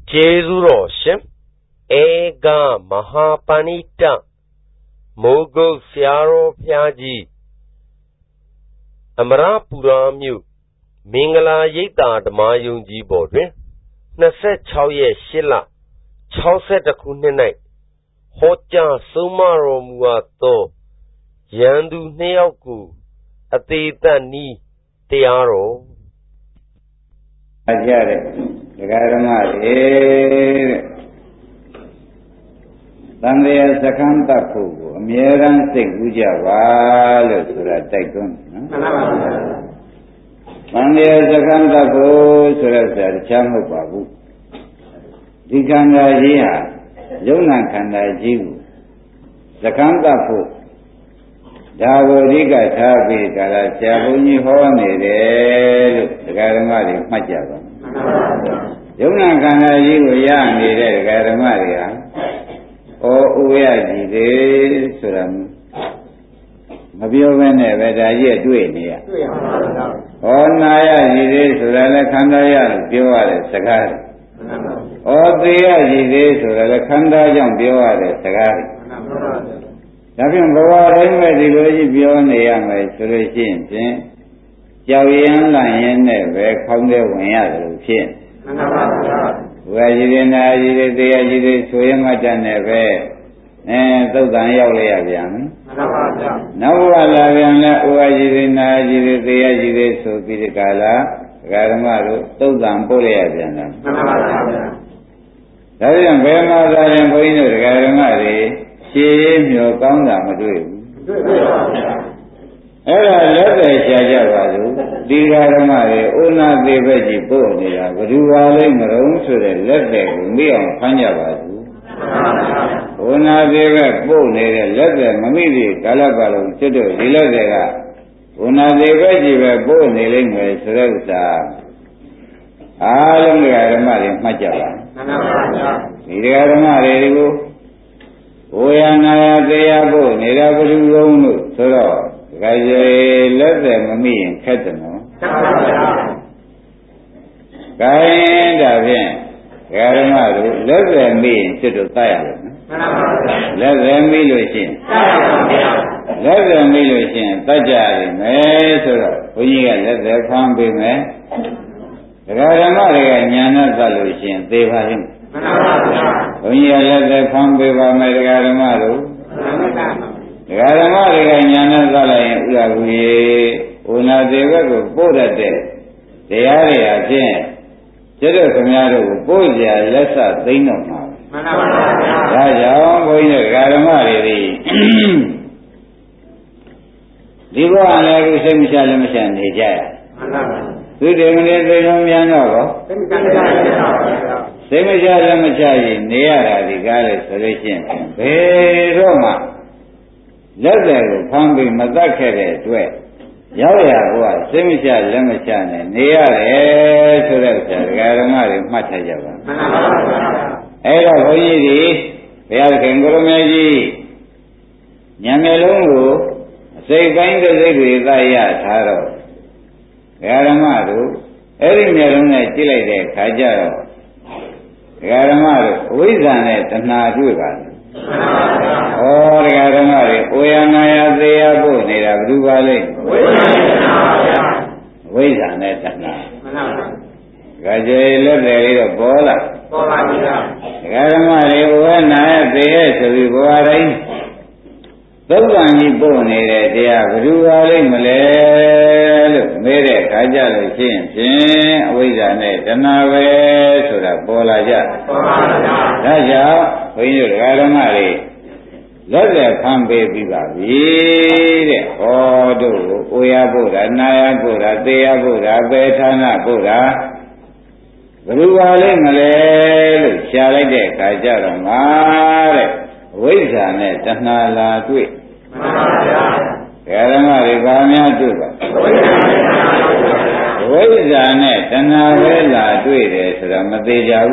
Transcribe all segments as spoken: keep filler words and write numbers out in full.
Jezuro Shim Ega Mahapanita Mogo Siaro Piaji Amara Puramyu Mingala Yita Damayunji Bodre Nase Chauye Shilla Chauset a Kunenai Hoja Sumaro Muato Yandu Neoku Atita Ni Tiaro The Garamari Tandaya Sakanta Pugu, Miran Seguja Val Sura Taikun. Tandaya Sakanta Pugu Sura Chamu Babu. Dikanga Jiha, Juna Kanda Jibu. Sakanta Pugu. Dago Rika Tabi Kala Chabuni Hone, the Garamari Majava. Juna Kanda Jibu Yang, the Garamari. O Uyaji de Suram Mabioven Vedaji Duenia. O Naya Jide Surala Kandaya Bioare Sagari. O Triaji de Surala Kanda Jam Bioare Sagari. Nothing Bava Mediloji Bionia by Surishin, Javian Lion never come there when you came. Where you didn't agit the agit Suyamata never, and so than Yavian. No, I love you, who agit agit the agit so Pidicala, Garamaru, so than Poliavian. That is very much I am going to Garamari, she your Conda Madrid. Era leather Shajavadu, Digaramari, Una de Veji Bonilla, Ruale Maroon to the leather, me on Panjavadu. Una de Bonilla, leather, Mamidi, Calabalo, Tudo, Diladera. Una de Veji Bonilla, Sreuta. Alam Garamari, Majava. Digaramari, Oyana de Abo, Nirabu, Soro. Gaye let them me in Catano. Gainda bien, Garamadu, let them be in Chitotaya. Let them be Lucin. Let them be Lucin, Tajari, Mesoro, when you get let their farm be me. Garamari, Yana Salucin, they have him. When you let their farm be by Garamadu. Garamari Yana Zala Ulawi, Una Deva, Boda, the area again. Jetta Kamado, Bodia, Lessa, they know now. Raja, Boina Garamari, Diva and Lagu Semisalamashan, Hijaya. Two days they know Yano. Semisalamashaji, Niara, the Gallus Solution. Hey, Roma. Let them come be Mazakere to it. Yaya was Semisha Lemachan, near air to the Garamari Matajava. Era Hoyidi, we are Kangurumaji. Yamelungu, say bind the leg with Aya Taro. Garamaru, Erin Meluna Chile, Kajaro. Garamaru, Wizan at Nadugan. Oh, Garamari, Oyanaya Dea Bonera, Bruvale. Wait on it now. Gajay, the Bola. Garamari, Oyanaya Dea, so we go away. Those Bonera, they are Bruvale, Malay, Mere, Kajal, Chin, wait on it, and now, so that Bola. Raja, when you Garamari. Let them come baby baby. Oh, do Oya Buddha, Naya Buddha, Dea Buddha, Betana Buddha. Bruvale Malay, Shalade, Kajaramare, Wizane, Tanala Tweet. Garamari Bamia Duba. Wizane, Tanavella Tweet, Ramadeja.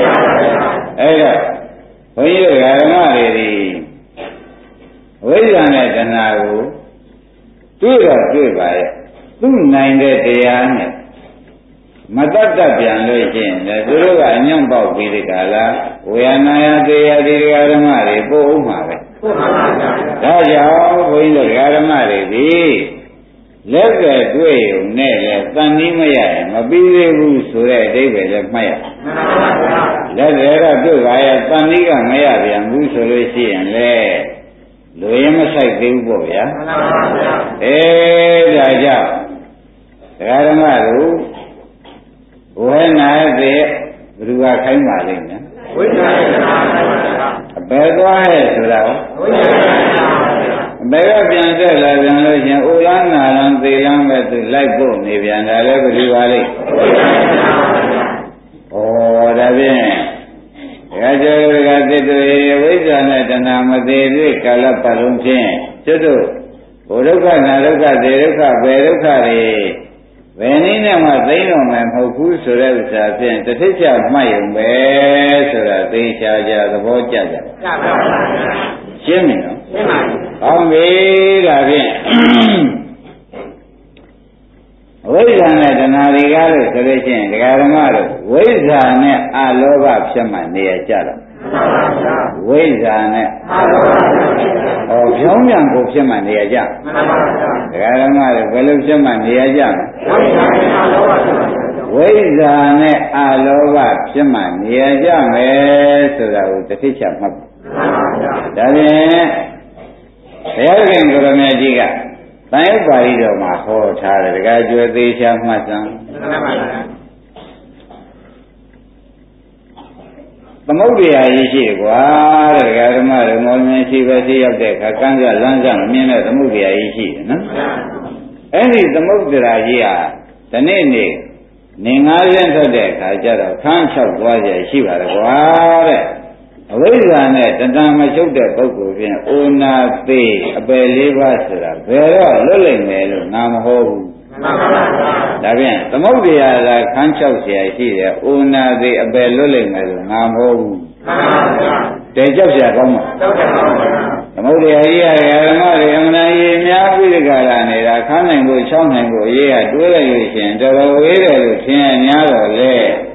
Eda, when you Garamari. Wizane Tanago, do the two by two nine day. မတတ်တတ်ပြန်လို့ရှိရင်လည်းသူတို့ကအညွန့်ပေါက်ပြီးဒီကလာဝေယနာယသေယဒီဓမ္မတွေပို့ဥမှာပဲပို့ပါပါဗျာဒါကြောင့်ဘုန်းကြီးတို့ဓမ္မတွေဒီလက်ပဲတွေ့ုံနဲ့လည်းတန်ပြီးမရရင်မပြီးသေးဘူးဆိုတဲ့အဓိပ္ပာယ်လည်းမှတ်ရမှန်ပါဗျာလက်တွေကတွေ့ပါရဲ့တန်ပြီးကမရပြန်ဘူးဆိုလို့ရှိရင်လေလူရင်မဆိုင်သေးဘူးပေါ့ဗျာမှန်ပါဗျာအေးဒါကြောင့်ဓမ္မတို့ဝေနာတဲ့ဘ누구ကခိုင်းပါလိမ့်မယ်ဝိညာဉ်ပါဗျာအဘယ်သွားဟဲ့ဆိုတာဝိညာဉ်ပါဗျာအဘယ်ကပြန်တက်လာပြန်လို့ရှင်အိုလန်းနာလန်းသေလန်းပဲသူလိုက်ဖို့နေပြန်တာလည်းဘ누구ပါလိမ့်ဝိညာဉ်ပါဗျာဩဒါဖြင့်ဒါကြောင့်ကသတ္တရေဝိဇ္ဇာနဲ့တဏှာမသေးသေးကာလပတ်လုံးဖြင့်ကျွတ်တို့ဘုဒုက္ခနာဒုက္ခသေဒုက္ခဘယ်ဒုက္ခတွေဘယ်နည်းနဲ့မှသိတော့မှမဟုတ်ဘူးဆိုတဲ့ဥစ္စာဖြင့်တစ်ထိပ်ချမှတ်ရုံပဲဆိုတာသိချာကြသဘောကျကြပါပါဘုရားရှင်းပြီနော်ရှင်းပါပြီဟောပြီဒါဖြင့်ဝိဇ္ဇာနဲ့တဏှာတွေကားလို့ဆိုလို့ရှိရင်ဒကာဓမ္မတို့ဝိဇ္ဇာနဲ့အလောဘဖြစ်မှနေရကြတော့ဝိဇ္ဇာနဲ့အလောဘဟောဖြောင်းပြန်ကိုဖြစ်မှနေရကြမှန်ပါဗျာဒကာဓမ္မတို့ဘယ်လိုဖြစ်မှနေရကြမလဲဝိဇ္ဇာနဲ့အလောဘဖြစ်မှနေရကြမယ်ဆိုတာကိုတစ်ထိပ်ချမှတ်ပါမှန်ပါဗျာဒါဖြင့်ဘုရားခင်ကိုရမကြီးကတန်ရုပ်ပါဠိတော်မှာဟောထားတယ်တကယ်ကျွဲသေးချာမှတ်စမ်းမှန်ပါဗျာသမုဒ္ဒရာကြီးရှိကွာတဲ့ဒကာဓမ္မတွေမောမြင်ရှိပဲရှိရောက်တဲ့အခါကံကြလမ်းကြမြင်တဲ့သမုဒ္ဒရာကြီးရှိတယ်နော်အဲ့ဒီသမုဒ္ဒရာကြီးဟာဒီနေ့နေ့နေငါးရက်ထွက်တဲ့အခါကျတော့ခန်း၆သွားကြရှိပါတော့ကွာတဲ့အဝိဇ္ဇာနဲ့တဏှာမချုပ်တဲ့ပုဂ္ဂိုလ်ဖြင့်အိုနာသေးအပယ်လေးပါးဆိုတာဘယ်တော့လွတ်လိမ့်မယ်လို့ငါမဟောဘူးမှန်ပါပါဒါဖြင့်သမုဒ္ဒရာကခန်း၆ဆရာရှိတယ်အိုနာသေးအပယ်လွတ်လိမ့်မယ်လို့ငါမဟောဘူးမှန်ပါပါတဲကြောက်ဆရာကောင်းမှာကြောက်တယ်ပါဘုရားသမုဒ္ဒရာကြီးရဓမ္မတွေအမှန်တည်းများပြီးဒီကလာနေတာခန်းနိုင်ဖို့ချောင်းနိုင်ဖို့ရေးရတွေးလိုက်လို့ရှိရင်တော်တော်ဝေးတယ်လို့ထင်ရများတော့လေ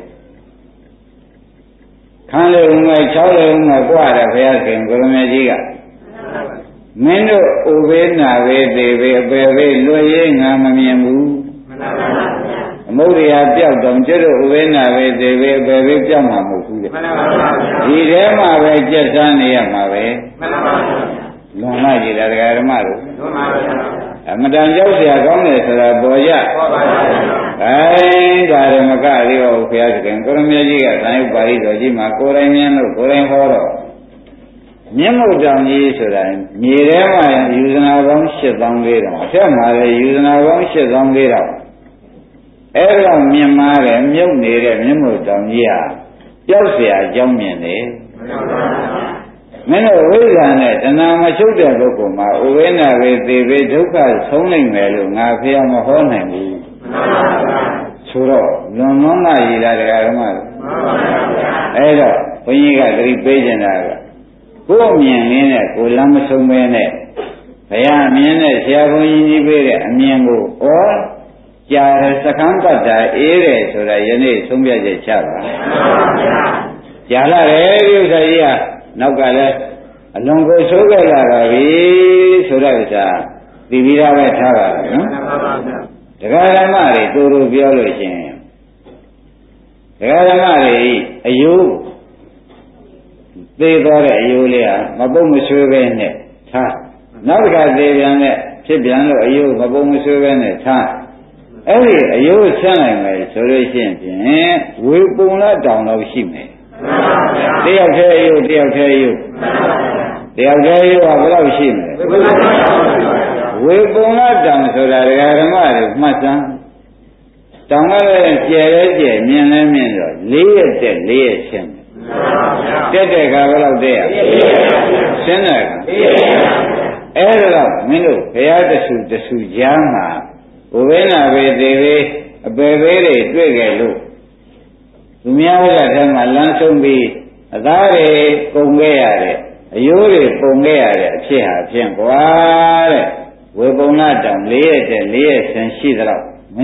ခန်းလေးဦးမဲ့၆လေးဦးမဲ့ကြွတယ်ဘုရားခင်ကိုရမကြီးကမင်းတို့ဥပေနာဝေသေးပေအပေပေလွတ်ရေးငါမမြင်ဘူးမှန်ပါပါဘုရားအမုဒ္ဒရာပြောက်တော့ကျွတ်တို့ဥပေနာဝေသေးပေအပေပေပြောက်မှာမဟုတ်ဘူးလေမှန်ပါပါဘုရားဒီထဲမှာပဲကြက်စားနေရမှာပဲမှန်ပါပါဘုရားလွန်လိုက်ကြည်တာဒကာဓမ္မတို့လွန်ပါပါဘုရားအမတန်ကြောက်เสียကောင်းတယ်ဆိုတာပေါ်ကြပေါ်ပါပါအဲဒါဓမ္မကလေးဟောဘုရားခင်ကိုရမကြီးကသံယုတ်ပါဠိတော်ကြီးမှာကိုယ်တိုင်မြင်လို့ကိုယ်တိုင်ဟောတော့မျက်မှောက်တောင်ကြီးဆိုတာမြေထဲမှာယူဇနာပေါင်း၈သောင်းလေးတောင်အထက်မှာလည်းယူဇနာပေါင်း၈သောင်းလေးတောင်အဲ့တော့မြင်မာတယ်မြုပ်နေတဲ့မျက်မှောက်တောင်ကြီးဟာကြောက်เสียအကြောင်းမြင်တယ်မင်းတို့ဝိဇ္ဇာနဲ့တဏှာမချုပ်တဲ့ပုဂ္ဂိုလ်မှာဥဝိနာဝေသေဝေဒုက္ခဆုံးနိုင်မယ်လို့ငါဖေရမဟောနိုင်ဘူးမှန်ပါပါဆိုတော့လွန်လွန်လာရည်လားတရားဓမ္မလို့မှန်ပါပါအဲ့တော့ဘုန်းကြီးကသတိပေးနေတာကကိုယ်မြင်ရင်းနဲ့ကိုယ်လမ်းမဆုံးမဲနဲ့ဘုရားမြင်တဲ့ဆရာဘုန်းကြီးကြီးပေးတဲ့အမြင်ကိုဩကြာရစကံတတ်တာအေးတယ်ဆိုတာယနေ့ဆုံးဖြတ်ချက်ချပါမှန်ပါပါကြာလာတယ်ဒီဥစ္စာကြီးကနောက်ကလည်းအလွန်ကိုဆိုးခဲ့လာပါပြီဆိုတဲ့ဥစ္စာသိပြီးသားပဲထားပါတော့နော်မှန်ပါပါဗျာတရားဓမ္မတွေတူတူပြောလို့ရှိရင်တရားဓမ္မတွေအယိုးသေသွားတဲ့အယိုးလေးဟာမပုတ်မဆွေးပဲနဲ့ထားနောက်တစ်ခါသေပြန်တဲ့ဖြစ်ပြန်လို့အယိုးမပုတ်မဆွေးပဲနဲ့ထားအဲ့ဒီအယိုးဆန်းနိုင်မယ်ဆိုလို့ရှိရင်ဖြင့်ဝေပုံလာတောင်တော့ရှိမယ်တယောက်တည်းရုပ်တယောက်တည်းရုပ်တယောက်တည်းရုပ်ဟာဘယ်လောက်ရှိမလဲဝေပုံလာတောင်ဆိုတာဒကာဓမ္မတွေမှတ်စမ်းတောင်ကလည်းကျယ်လဲကျယ်မြင်လဲမြင်တော့လေးရက်တက်လေးရက်ရှင်းတယ်တက်တဲ့ခါဘယ်လောက်တက်ရရှင်းတယ်အဲ့ဒါတော့မင်းတို့ဘုရားတဆူတဆူကြားမှာဘုဝိနာဘေသေးဘေအပေဘေးတွေတွေ့ကြလို့သူများဘက်ကထဲမှာလမ်းဆုံးပြီးအသားတွေပုံခဲ့ရတယ်အယိုးတွေပုံခဲ့ရတဲ့အဖြစ်ဟာဖြင့်ကွာတဲ့ဝေပုံနာတောင်လေးရက်တဲ့လေးရက်ဆင်းရှိသလောက်မင်းတို့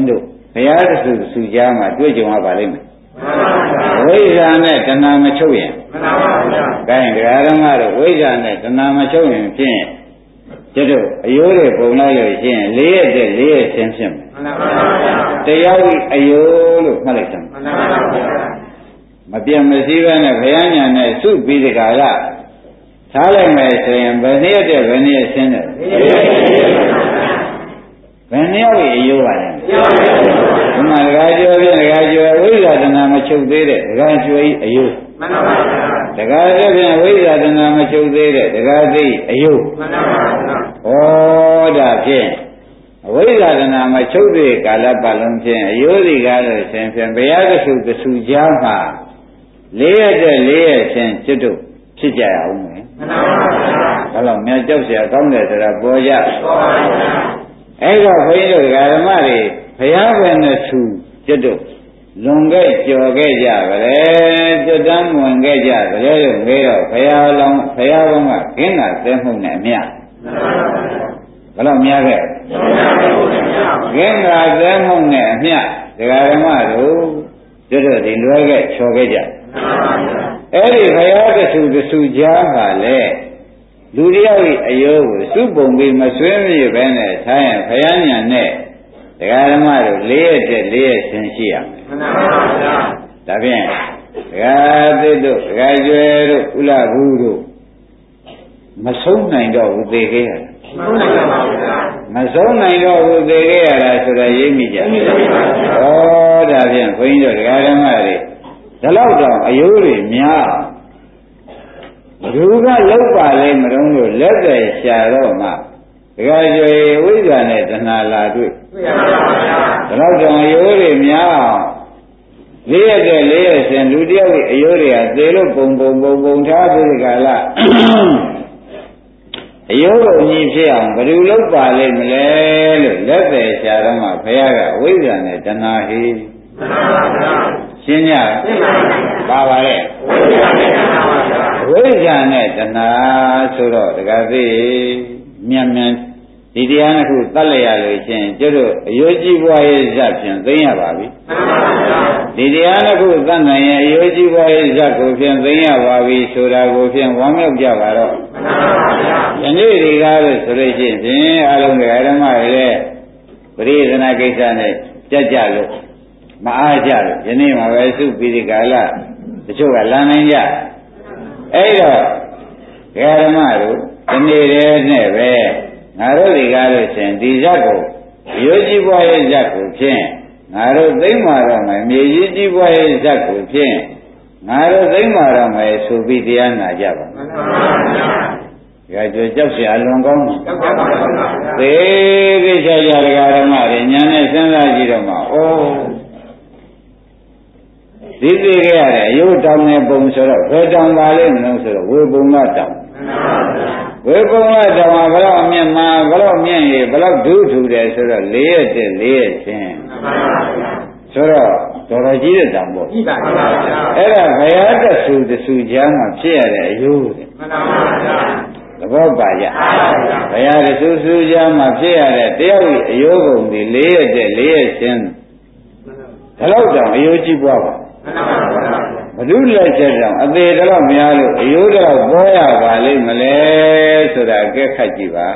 ဘုရားတဆူဆူကြားမှာတွေ့ကြုံရပါလိမ့်မယ်ဝိဇ္ဇာနဲ့တဏှာမချုပ်ရင်မှန်ပါဗျာ။ဒါရင်တရားဓမ္မတို့ဝိဇ္ဇာနဲ့တဏှာမချုပ်ရင်ဖြင့်ကျတော့အယိုးတွေပုံလိုက်လို့ရှိရင်လေးရက်တဲ့လေးရက်ဆင်းဖြစ်မယ်မှန်ပါဗျာ။တရားဤအယိုးလို့မှတ်လိုက်စမ်းမှန်ပါဗျာ။မပြတ်မစည်းပဲနဲ့ဘုရားညာနဲ့စုပြီးဒီကလာထားလိုက်မယ်ဆိုရင်ဘယ်နည်းတဲ့ဘယ်နည်းဆင်းတယ်ဘယ်နည်းဤအယိုးပါလဲဒီမှာဒကာကျော်ပြဒကာကျော်ဝိဇ္ဇာတဏှာမချုပ်သေးတဲ့ဒကာကျော်ဤအယိုးမှန်ပါဗျာဒကာကျော်ပြဝိဇ္ဇာတဏှာမချုပ်သေးတဲ့ဒကာသိအယိုးမှန်ပါဗျာဩဒါဖြင့်အဝိဇ္ဇာတဏှာမချုပ်သေးကာလပတ်လုံးဖြင့်အယိုးဒီကားလို့ဆင်ဖြင့်ဘုရားကဆုကဆုကြားမှာလေးရက်တဲ့လေးရက်ဆင်ကျွတ်တို့ဖြစ်ကြရအောင်မယ်မှန်ပါဗျာဒါတော့မြတ်ကြောက်เสียကောင်းတယ်ဆိုတာပေါ်ကြပေါ်ပါဗျာအဲ့တော့ဘုန်းကြီးတို့ဓမ္မတွေဘုရားပဲနဲ့သူကျွတ်တို့လွန်ခဲ့ကြော်ခဲ့ကြပါလေကျွတ်တန်းဝင်ခဲ့ကြပါလေလို့မေးတော့ဘုရားလောင်းဘုရားဘုံကခင်းတာသဲမှုနဲ့အမြတ်ဘယ်တော့များခဲ့ခင်းတာသဲမှုနဲ့အမြတ်ဒကာဓမ္မတို့ကျွတ်တို့ဒီလွဲခဲ့ချော်ခဲ့ကြအဲ့ဒီဘုရားကဆုကဆုကြားပါလေလူတယောက်၏အယိုးကိုစုပုံပြီးမဆွေးမရပဲနဲ့ထားရင်ဘုရားညာနဲ့ဒကာဓမ္မတို့လေးရက်တဲ့လေးရက်ဆင်းရှိရမယ်မှန်ပါဗျာဒါဖြင့်ဒကာသစ်တို့ဒကာကျွဲတို့ဥလဘူးတို့မဆုံးနိုင်တော့ဘူးသေခဲ့ရတယ်မဆုံးနိုင်တော့ဘူးသေခဲ့ရတာဆိုတော့ရိပ်မိကြဩဒါဖြင့်ခွင်းတို့ဒကာဓမ္မတွေဒီလောက်တော့အယိုးတွေများဘယ်သူကလောက်ပါလဲမတုံးလို့လက်သက်ရှာတော့မှဒကာကျွေဝိဇ္ဇာနဲ့တဏှာလာတွေ့တွေ့ပါပါဗျာဒါတော့ကြောင့်အယိုးတွေများအောင်လေးရက်တဲ့လေးရက်စဉ်လူတယောက်ရဲ့အယိုးတွေကသေလို့ပုံပုံပုံပုံထားပြီးဒီကလာအယိုးကိုအညီဖြစ်အောင်ဘယ်သူလောက်ပါလဲမလဲလို့လက်သက်ရှာတော့မှဘုရားကဝိဇ္ဇာနဲ့တဏှာဟိမှန်ပါဗျာရှင်းကြပါပါလေဝိဇ္ဇာနဲ့တဏှာဆိုတော့တကယ်သိမြန်မြန်ဒီတရားနှစ်ခုတတ်လိုက်ရလို့ရှင်ကျတို့အယုကြီးဘွားရဲ့ဇတ်ဖြင့်သိရပါပြီဒီတရားနှစ်ခုတတ်နိုင်ရင်အယုကြီးဘွားရဲ့ဇတ်ကိုဖြင့်သိရပါပြီဆိုတာကိုဖြင့်ဝမ်းမြောက်ကြပါတော့ယနေ့ဒီကားလို့ဆိုလို့ရှိရင်အလုံးစုံဓမ္မတွေရဲ့ပရိသနာကိစ္စနဲ့ကြက်ကြလို့မအားကြလို့ယနေ့မှာပဲစုပြီးဒီကာလတချို့ကလမ်းနိုင်ကြအဲ့တော့ဓမ္မတို့ဒီနေ့တည်းနဲ့ပဲငါတို့ဒီကားလို့ရှင်ဒီဇတ်ကိုရိုးကြီးပွားရဲ့ဇတ်ကိုဖြင့်ငါတို့သိမ့်မာတော့မယ်မြေကြီးကြီးပွားရဲ့ဇတ်ကိုဖြင့်ငါတို့သိမ့်မာတော့မယ်ဆိုပြီးတရားနာကြပါမှန်ပါဗျာကြွကြောက်เสียအလွန်ကောင်းတယ်ကြောက်ပါပါသေကိစ္စကြဓမ္မတွေညာနဲ့စဉ်းစားကြည့်တော့မှအိုးဒီသိခဲ့ရတဲ့ရုပ်တောင်နဲ့ပုံဆိုတော့ဘယ်တောင်ပါလိမ့်မလို့ဆိုတော့ဝေပုံကတောင်ဝေပုံကတောင်မှာဘယ်တော့မြင့်မှာဘယ်တော့မြင့်ရေဘယ်တော့ဒုထူတယ်ဆိုတော့လေးရက်တဲ့လေးရက်ချင်းဆိုတော့တော်တော်ကြီးတဲ့တောင်ပေါ့အဲ့ဒါဘုရားတဆူတဆူကြားမှာဖြစ်ရတဲ့အယုတဲ့သဘောပါကြဘုရားတဆူဆူကြားမှာဖြစ်ရတဲ့တရားဤအယုကုန်ဒီလေးရက်တဲ့လေးရက်ချင်းဒါတော့တောင်အယုကြီးပွားပါဘုဒ္ဓလက်ချက်ကြောင့်အသေးတော့များလို့အယိုးတော့ပေါ်ရပါလိမ့်မလဲဆိုတာအကဲခတ်ကြည့်ပါ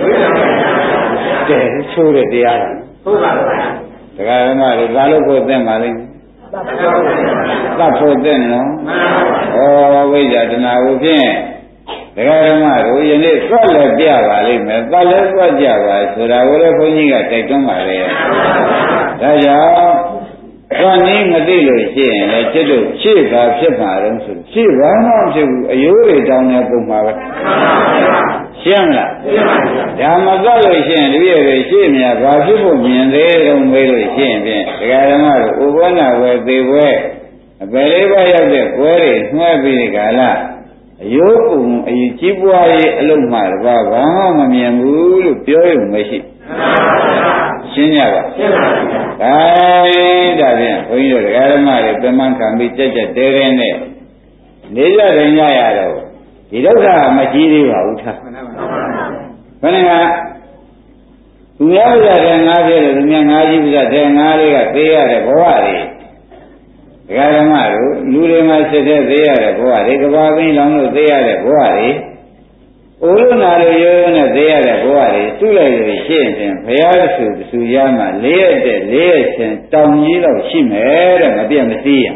တဲ့ချိုးတဲ့တရားလားဟုတ်ပါဘူးဒကာဓမ္မတွေဘာလို့ဖို့သင့်ပါလိမ့်သတ်ဖို့သင့်နော်ဩဝိဇ္ဇာတဏှာကိုဖြင့်ဒကာဓမ္မတို့ယနေ့သွက်လည်းပြပါလိမ့်မယ်သတ်လည်းသွက်ကြပါဆိုတာကိုလည်းဘုန်းကြီးကတိုက်တွန်းပါလေဒါကြောင့်ဘာနည်းမသိလို့ရှိရင်လည်းจิตတို့ရှေ့ပါဖြစ်မှာတော့ဆိုရှေ့ဘာမှမဖြစ်ဘူးအယိုးတွေတောင်းနေပုံမှာပဲရှင်းမလားဒါမသတ်လို့ရှိရင်တပည့်တွေရှေ့မြဘာဖြစ်ဖို့မြင်သေးတော့မေးလို့ရှိရင်ဖြင့်ဒကာဓမ္မတို့ဥပ္ပနာဝယ်သေးပွဲအပယ်လေးပါးရောက်တဲ့ပွဲတွေနှွှဲပြီးဒီကလာအယိုးပုံအယူကြီးပွားရေးအလုံးမှတပါးဘာမှမမြင်ဘူးလို့ပြောရုံမရှိရှင်းကြပါရှင်းပါပြီ။ဒါဒါဖြင့်ဘုန်းကြီးတို့ဒကာဓမ္မတွေပြမခံပြီးကြက်ကြက်တဲတဲနဲ့နေကြတယ်ညရတော့ဒီဒုက္ခမကြီးသေးပါဘူးထား။ဘယ်နဲ့ကသူများပါးတဲ့ငါးပြည့်လို့သူများငါးကြီးပါးတဲ့ငါးလေးကသေးရတဲ့ဘဝတွေဒကာဓမ္မတို့လူတွေမှာစစ်တဲ့သေးရတဲ့ဘဝတွေကဘာပင်လောင်လို့သေးရတဲ့ဘဝတွေအိုးလို့နာလို့ရိုးရိုးနဲ့သေးရတဲ့ဘဝတွေသူ့လိုက်လို့ရှိရင်ဘုရားစုသူရမှာလေးရက်တဲ့လေးရက်ချင်းတောင်ကြီးတော့ရှိမယ်တဲ့မပြတ်မစည်းရ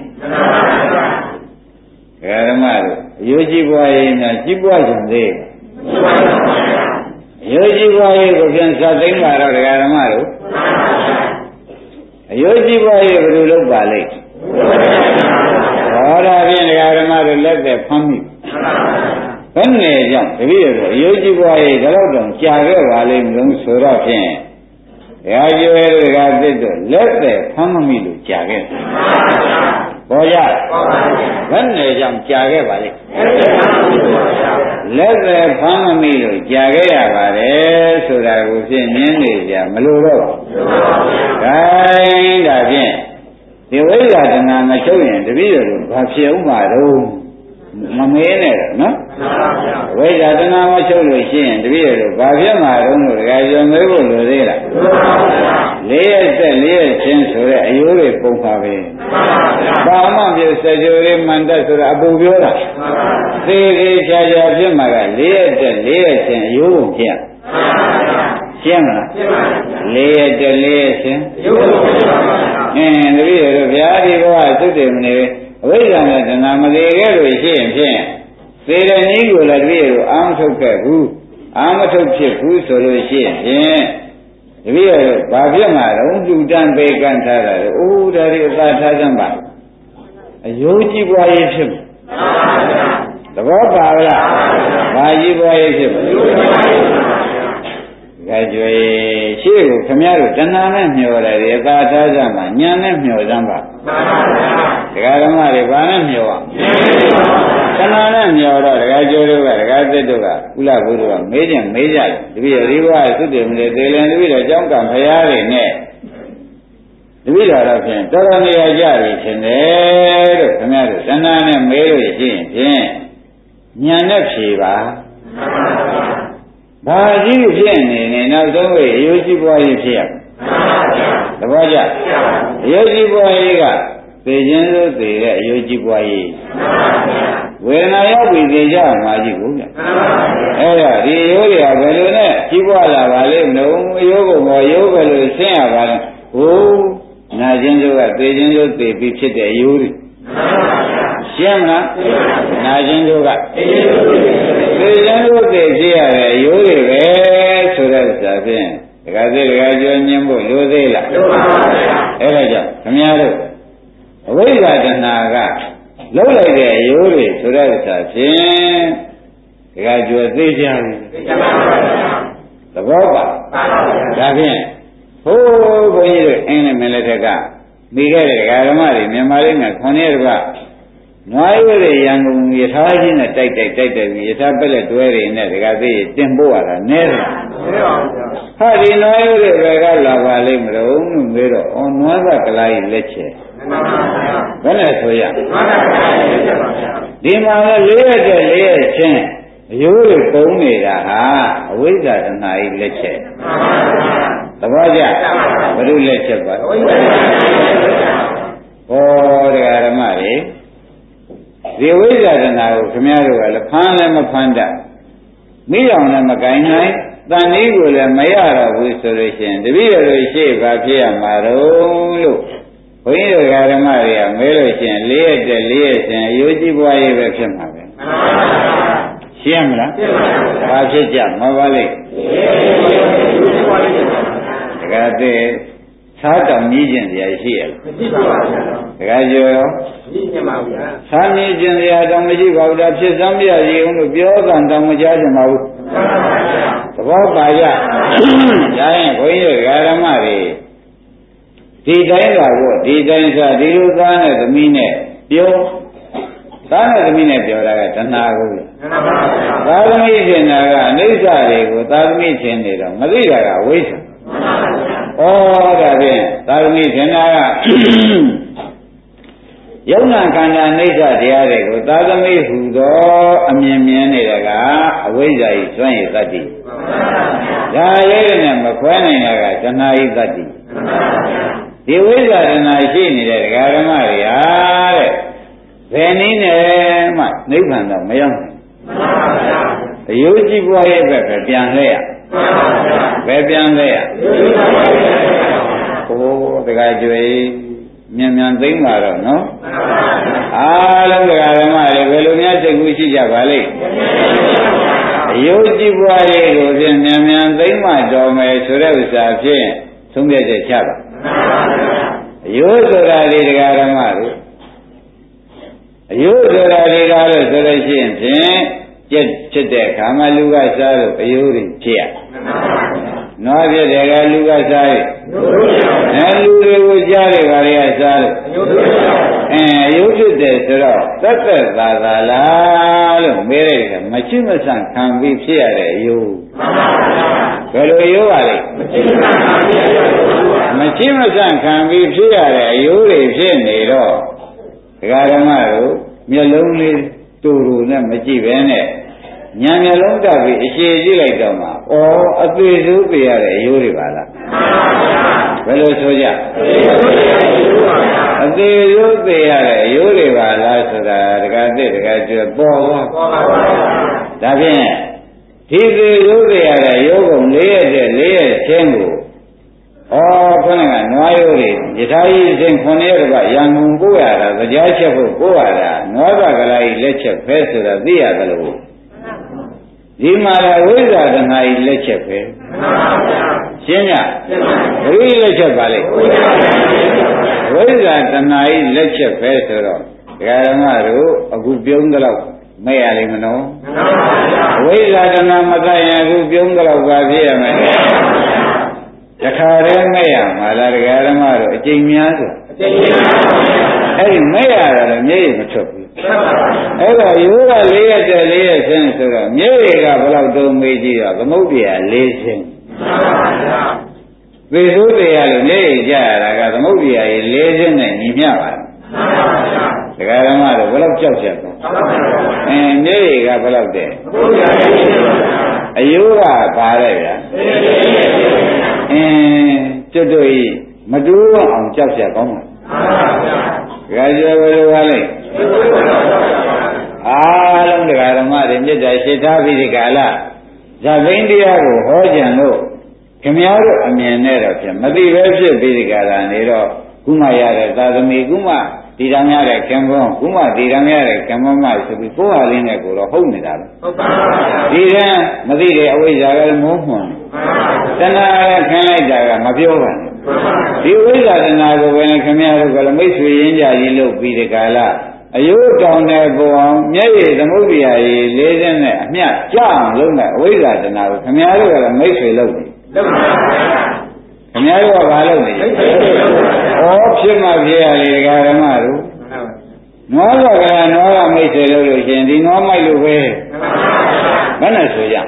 ဒကာဓမ္မတို့အယုကြီးဘဝရင်ကကြီးပွားကြသေးအယုကြီးဘဝရင်ကိုပြန်စသိမ့်ပါတော့ဒကာဓမ္မတို့အယုကြီးဘဝရင်ဘယ်လိုလုပ်ပါလိမ့်ဟောဒါဖြင့်ဒကာဓမ္မတို့လက်သက်ဖမ်းမိဘယ်နဲ့ကြောင့်တပည့်တော်အယုကြီးဘဝရင်တော့တော့ကြာခဲ့ပါလိမ့်မလို့ဆိုတော့ဖြင့်ရာကျွဲတို့ကသစ်တို့လက်သက်ဖမ်းမမိလို့ကြာခဲ့ပေါ်ကြဘယ်နဲ့ကြောင့်ကြာခဲ့ပါလိမ့်လက်သက်ဖမ်းမမိလို့ကြာခဲ့ရပါတယ်ဆိုတာကိုဖြင့်နင်းနေကြမလို့တော့ဘူး။ဒါဒါဖြင့်ဒီဝိဇ္ဇာတဏှာမချုပ်ရင်တပည့်တော်တို့ဘာဖြစ်ဥမှာတော့မမေးနဲ့တော့နော်ဝိဇ္ဇာတဏှာမချုပ်လို့ရှိရင်တပည့်တော်တို့ဘာဖြစ်မှာတော့လို့တကယ်ကြောမေးဖို့လိုသေးလားလေးရက်ဆက်လေးရက်ချင်းဆိုတဲ့အယိုးတွေပုံပါပဲဘာမှပြစကြိုလေးမန္တဆိုတာအပူပြောတာသေသေးချာချာဖြစ်မှာကလေးရက်ဆက်လေးရက်ချင်းအယိုးပုံဖြစ်ရှင်းမလားလေးရက်တက်လေးရက်ချင်းအယိုးပုံဖြစ်ပါပါအင်းတပည့်တော်ဗျာဒီဘဝသုတ်တယ်မနေအဝိဇ္ဇာနဲ့တဏှာမသေးခဲ့လို့ရှိရင်ဖြင့်သေတဲ့နည်းကိုလည်းတပည့်တော်အာမထုတ်ခဲ့ဘူးအာမထုတ်ဖြစ်ဘူးဆိုလို့ရှိရင်ဖြင့်တပည့်တော်ဘာဖြစ်မှာတော့လူတန်းပေကန့်ထားတာလေအိုးဒါတွေအသာထားစမ်းပါအယုံကြည်ပွားရေးဖြစ်မှာသဘောပါလားဘာကြီးပွားရေးဖြစ်မှာကဲကြွေရှေ့ကိုခမည်းတော်တဏှာနဲ့မျောတယ်အသာထားစမ်းပါညာနဲ့မျောစမ်းပါဒကာဓမ္မတွေဘာနဲ့မျောအောင်တဏှာနဲ့မျောတော့ဒကာကျိုးတို့ကဒကာသစ်တို့ကကုလဘုရားကမေးခြင်းမေးကြတယ်တပည့်ရိဝါသုတ္တေမလေသေလင်တပည့်တော်ကျောင်းကံဖရာတွေနဲ့တပည့်တော်တော့ဖြင့်တော်တော်နေရာကြပြီရှင်တယ်လို့ခင်ဗျားတို့တဏှာနဲ့မေးလို့ရှိရင်ဖြင့်ညာနဲ့ဖြေပါဘာကြီးဖြစ်နေနေနောက်ဆုံးဝေအယုရှိဘွားကြီးဖြစ်ရသဘောကျအယုရှိဘွားကြီးကသေခြင်းသို့သေတဲ့အယုရှိဘွားကြီးဝေဒနာရောက်ပြီးသေကြမှာကြီးကိုဗျအဲ့ဒါဒီအယုတွေကဘယ်လိုနဲ့ကြီးပွားလာပါလိမ့်မလို့အယုကိုမော်ယုပဲလို့ဆင်းရပါလဲဟိုးနာခြင်းသို့ကသေခြင်းသို့သေပြီးဖြစ်တဲ့အယုတွေရှင်းမလားနာခြင်းသို့ကသေခြင်းသို့သေဖြစ်ရတဲ့အယုတွေပဲဆိုတဲ့ဥစ္စာဖြင့်ဒကာသေးဒကာကျော်ညင်းဖို့လိုသေးလားလိုပါပါဘုရားအဲ့ဒါကြောင့်ခင်ဗျားတို့အဝိဇ္ဇာတဏှာကလှုပ်လိုက်တဲ့အယိုးတွေဆိုတဲ့ဥစ္စာဖြင့်ဒကာကျော်သိကြပြီသိကြပါပါဘုရားသဘောပါဒါဖြင့်ဟိုးဘုန်းကြီးတို့အင်းနဲ့မင်းလက်ထက်ကမိခဲ့တဲ့ဒကာဓမ္မတွေမြန်မာပြည်မှာခွန်ရကနွားရိုးတွေရန်ကုန်ယထာကြီးနဲ့တိုက်တိုက်တိုက်တိုက်ပြီးယထာပက်လက်တွဲတွေနဲ့ဒကာသေးတင်ပို့ရတာနဲတယ်ဟာဒီနွားရိုးတွေဘယ်ကလာပါလိမ့်မလို့လို့မေးတော့အော်နွားသားကလာကြီးလက်ချေဘယ်နဲ့ဆိုရဒီမှာလည်းလေးရက်တဲ့လေးရက်ချင်းအယိုးတွေပုံနေတာဟာအဝိဇ္ဇာတဏှာကြီးလက်ချေသဘောကျဘယ်လိုလက်ချက်ပါဟောတရားဓမ္မတွေဒီဝိဇ္ဇာတဏှာကိုခင်ဗျားတို့ကလည်းဖမ်းလည်းမဖမ်းတတ်မိအောင်လည်းမကင်နိုင်တန်လေးကိုလည်းမရတော့ဘူးဆိုလို့ရှိရင်တပည့်တော်တို့ရှေ့ပါဖြစ်ရမှာတော့လို့ဘုန်းကြီးတို့ဓမ္မတွေကမဲလို့ရှိရင်လေးရက်တဲ့လေးရက်စဉ်အယုတ်ကြီးပွားရေးပဲဖြစ်မှာပဲရှင်းမလားဘာဖြစ်ကြမပါလိမ့်တကယ်တည်းသာတောင်ကြီးကျင်တရားရှိရလားမရှိပါဘူးတကယ်ကျော်ရောကြီးကျင်ပါဗျာသာမြည်ကျင်တရားတောင်မရှိပါဘူးဒါဖြစ်စမ်းပြရည်အောင်လို့ပြောတာတောင်မကြားချင်ပါဘူးသဘောပါကြဒါရင်ဘုန်းကြီးတို့ဓမ္မတွေဒီတိုင်းလာဖို့ဒီတိုင်းစားဒီလိုသားနဲ့သမီးနဲ့ပြောသားနဲ့သမီးနဲ့ပြောတာကတဏှာကိုသာသမီထင်တာကအနိစ္စတွေကိုသာသမီထင်နေတော့မသိတာကဝိဇ္ဇာဩဒါဖြင့်သာသမီထင်တာကယုံနာခန္ဓာအိဋ္ဌတရားတွေကိုသာသမီဟူသောအမြင်မြင်နေတာကအဝိဇ္ဇာဤစွန့်ရည်တတ္တိဒါလေးနဲ့မခွဲနိုင်တာကတဏှာဤတတ္တိဒီဝိဇ္ဇာတဏှာရှိနေတဲ့ဒကာဓမ္မတွေဟာတဲ့ဘယ်နည်းနဲ့မှနိဗ္ဗာန်တော့မရောက်နိုင်အယုတ်ကြည်ပွားရဲ့ဘက်ပဲပြန်လဲရဘယ်ပြန်လဲရဟိုဒကာကျွေမြန်မြန်သိမ့်ပါတော့နော်အားလုံးဒကာဓမ္မတွေဘယ်လိုများစိတ်ကူးရှိကြပါလိမ့်အယုတ်ကြည်ပွားရဲ့ကိုဖြင့်မြန်မြန်သိမ့်မှတော်မယ်ဆိုတဲ့ဥစ္စာဖြင့်သုံးပြချက်ချပါအယုတ်ဆိုတာဒီဒကာဓမ္မတို့အယုတ်ဆိုတာဒီကားလို့ဆိုလို့ရှိရင်ဖြင့်ကျက်ဖြစ်တဲ့ခါမှလူကစားလို့အယုတ်တွေဖြစ်ရနွားဖြစ်တဲ့ကလူကစားရအဲလူတွေကိုကြားတယ်ခါတွေကစားလို့အဲအယုတ်ဖြစ်တယ်ဆိုတော့သက်သက်သာသာလားလို့မေးလိုက်တယ်မချိမဆန့်ခံပြီးဖြစ်ရတဲ့အယုတ်ဘယ်လိုအယုတ်ပါလဲမချိမဆန့်ခံပြီးဖြစ်ရတဲ့အယုတ်တွေဖြစ်နေတော့ဒကာဓမ္မတို့မျက်လုံးလေးတူတူနဲ့မကြည့်ပဲနဲ့ညာမျက်လုံးတက်ပြီးအရှည်ကြည့်လိုက်တော့မှဩအသေးစိုးပြရတဲ့အယိုးတွေပါလားဘယ်လိုဆိုကြအသေးစိုးပြရတဲ့အယိုးတွေပါလားဆိုတာဒကာသိဒကာကျွပေါ်သွားဒါဖြင့်ဒီသေးစိုးပြရတဲ့ယောဂုံလေးရက်တဲ့လေးရက်ချင်းကိုဩခေါင်းကနွားရိုးတွေယထာကြီးစဉ်ခုနှစ်ရက်ကရန်ကုန်ပို့ရတာကြားချက်ဖို့ပို့ရတာနွားကကလာကြီးလက်ချက်ပဲဆိုတာသိရတယ်လို့ဒီမှာလည်းဝိဇ္ဇာတဏှာကြီးလက်ချက်ပဲရှင်းညဘယ်လိုလက်ချက်ပါလဲဝိဇ္ဇာတဏှာကြီးလက်ချက်ပဲဆိုတော့ဒကာဓမ္မတို့အခုပြုံးတော့မဲ့ရလိမ့်မနော်ဝိဇ္ဇာတဏှာမကရင်အခုပြုံးတော့ပါပြည့်ရမယ်တခါတည်းမဲ့ရမှာလားဒကာဓမ္မတို့အကျိန်များဆိုအကျိန်များအဲ့ဒီမဲ့ရတာလည်းမျက်ရည်မထွက်ဘူးအဲ့တော့ယောဂလေးရက်တဲ့လေးရက်ချင်းဆိုတော့မျက်ရည်ကဘယ်လောက်တုံးမေးကြည့်တော့သမုဒ္ဒရာလေးချင်းသေဆိုးတရားလို့မျက်ရည်ကြရတာကသမုဒ္ဒရာကြီးလေးချင်းနဲ့ညီမျှပါတယ်ဒကာဓမ္မတို့ဘယ်လောက်ကြောက်ကြတော့အင်းမျက်ရည်ကဘယ်လောက်တဲ့အယိုးကပါတဲ့ဗျာအင်းကျွတ်တို့ဤမတူအောင်ကြောက်ကြကောင်းပါဒကာကျော်ဘယ်လိုပါလဲအားလုံးဒကာဓမ္မတွေမြစ်တာရှိထားပြီးဒီကာလဇာသိန်းတရားကိုဟောကြံလို့ခင်ဗျားတို့အမြင်နဲ့တော့ဖြင့်မသိပဲဖြစ်ပြီးဒီကာလနေတော့ကုမရတဲ့သာသမီကုမဒီတော်များတဲ့ခင်ဗျားကုမဒီတော်များတဲ့ခင်ဗျားမဆိုပြီးကိုယ်ဟာလေးနဲ့ကိုတော့ဟုတ်နေတာပဲဟုတ်ပါဘူးဒီကမသိတဲ့အဝိဇ္ဇာကလည်းမိုးမှန်တဏှာကခင်းလိုက်တာကမပြောပါနဲ့ဒီဝိဇ္ဇာတဏှာကိုပဲခင်ဗျားတို့ကလည်းမိတ်ဆွေရင်းကြကြီးလုပ်ပြီးဒီကာလအယုတ်တောင်တဲ့ပုံအောင်မျက်ရည်သမုဒ္ဒရာကြီးလေးစင်းနဲ့အမျှကြအောင်လုပ်တဲ့အဝိဇ္ဇာတဏှာကိုခင်ဗျားတို့ကလည်းမိတ်ဆွေလုပ်နေလုပ်ပါဘူးခင်ဗျားတို့ကဘာလုပ်နေလဲဩဖြစ်မှဖြစ်ရလေဒကာဓမ္မတို့နွားကကနွားကမိတ်ဆွေလုပ်လို့ရှင်ဒီနွားမိုက်လို့ပဲဘယ်နဲ့ဆိုကြ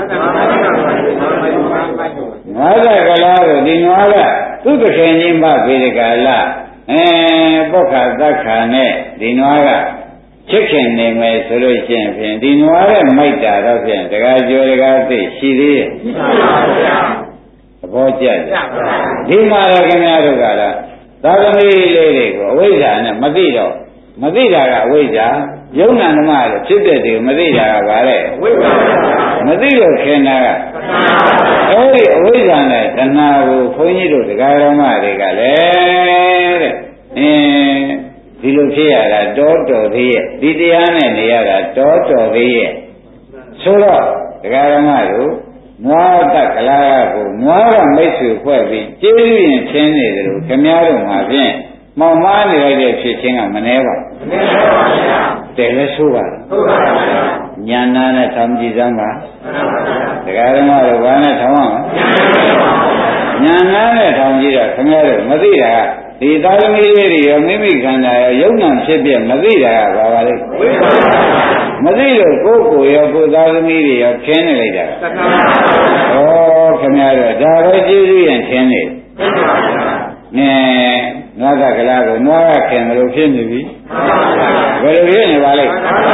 နွားကကလားတို့ဒီနွားကသူ့တခင်ချင်းမပေဒကာလအဲပုခါသက္ခာနဲ့ဒီနွားကချစ်ခင်နေမယ်ဆိုလို့ရှိရင်ဖြင့်ဒီနွားရဲ့မိုက်တာတော့ဖြင့်တကားကျော်တကားသိရှိသေးရဲ့ရှိပါပါဘုရားသဘောကျကြဒီမှာလည်းခင်ဗျားတို့ကလားသာသမီလေးတွေကိုအဝိဇ္ဇာနဲ့မသိတော့မသိတာကအဝိဇ္ဇာယုံနာဓမ္မလို့ဖြစ်တဲ့တည်းမသိတာကဘာလဲအဝိဇ္ဇာမသိလို့ခင်တာကအဲဒီအဝိဇ္ဇာနဲ့တဏှာကိုခွန်ကြီးတို့ဒကာဓမ္မတွေကလည်းတဲ့အင်းဒီလိုဖြစ်ရတာတောတော်သေးရဲ့ဒီတရားနဲ့နေရတာတောတော်သေးရဲ့ဆိုတော့ဒကာဓမ္မတို့နွားတကလာကိုနွားကမိတ်ဆွေဖွဲ့ပြီးကျေးဇူးရင်ချင်းနေတယ်လို့ခင်ဗျားတို့မှာဖြင့်မောင်မားနေလိုက်တဲ့ဖြစ်ချင်းကမနှဲပါဘူးမနှဲပါဘူးဗျာတယ်လဲဆိုးပါလားဆိုးပါပါဗျာညာနာနဲ့ထောင်ကြည့်စမ်းပါဒကာဓမ္မတို့ဘာနဲ့ထောင်အောင်ညာနာနဲ့ထောင်ကြည့်တော့ခင်ဗျားတို့မသိတာကဒီသာသမီလေးတွေရောမိမိခန္ဓာရောယုံနာဖြစ်ပြမသိတာကဘာပါလဲမသိလို့ကိုယ်ကိုယ်ရောကိုယ်သာသမီတွေရောခင်းနေလိုက်တာသက္ကာဩခင်ဗျားတို့ဒါပဲကျေးဇူးရင်ခင်းနေနဲနွားကကလားကိုနွားကခင်တယ်လို့ဖြစ်နေပြီဘယ်လိုဖြစ်နေပါလဲ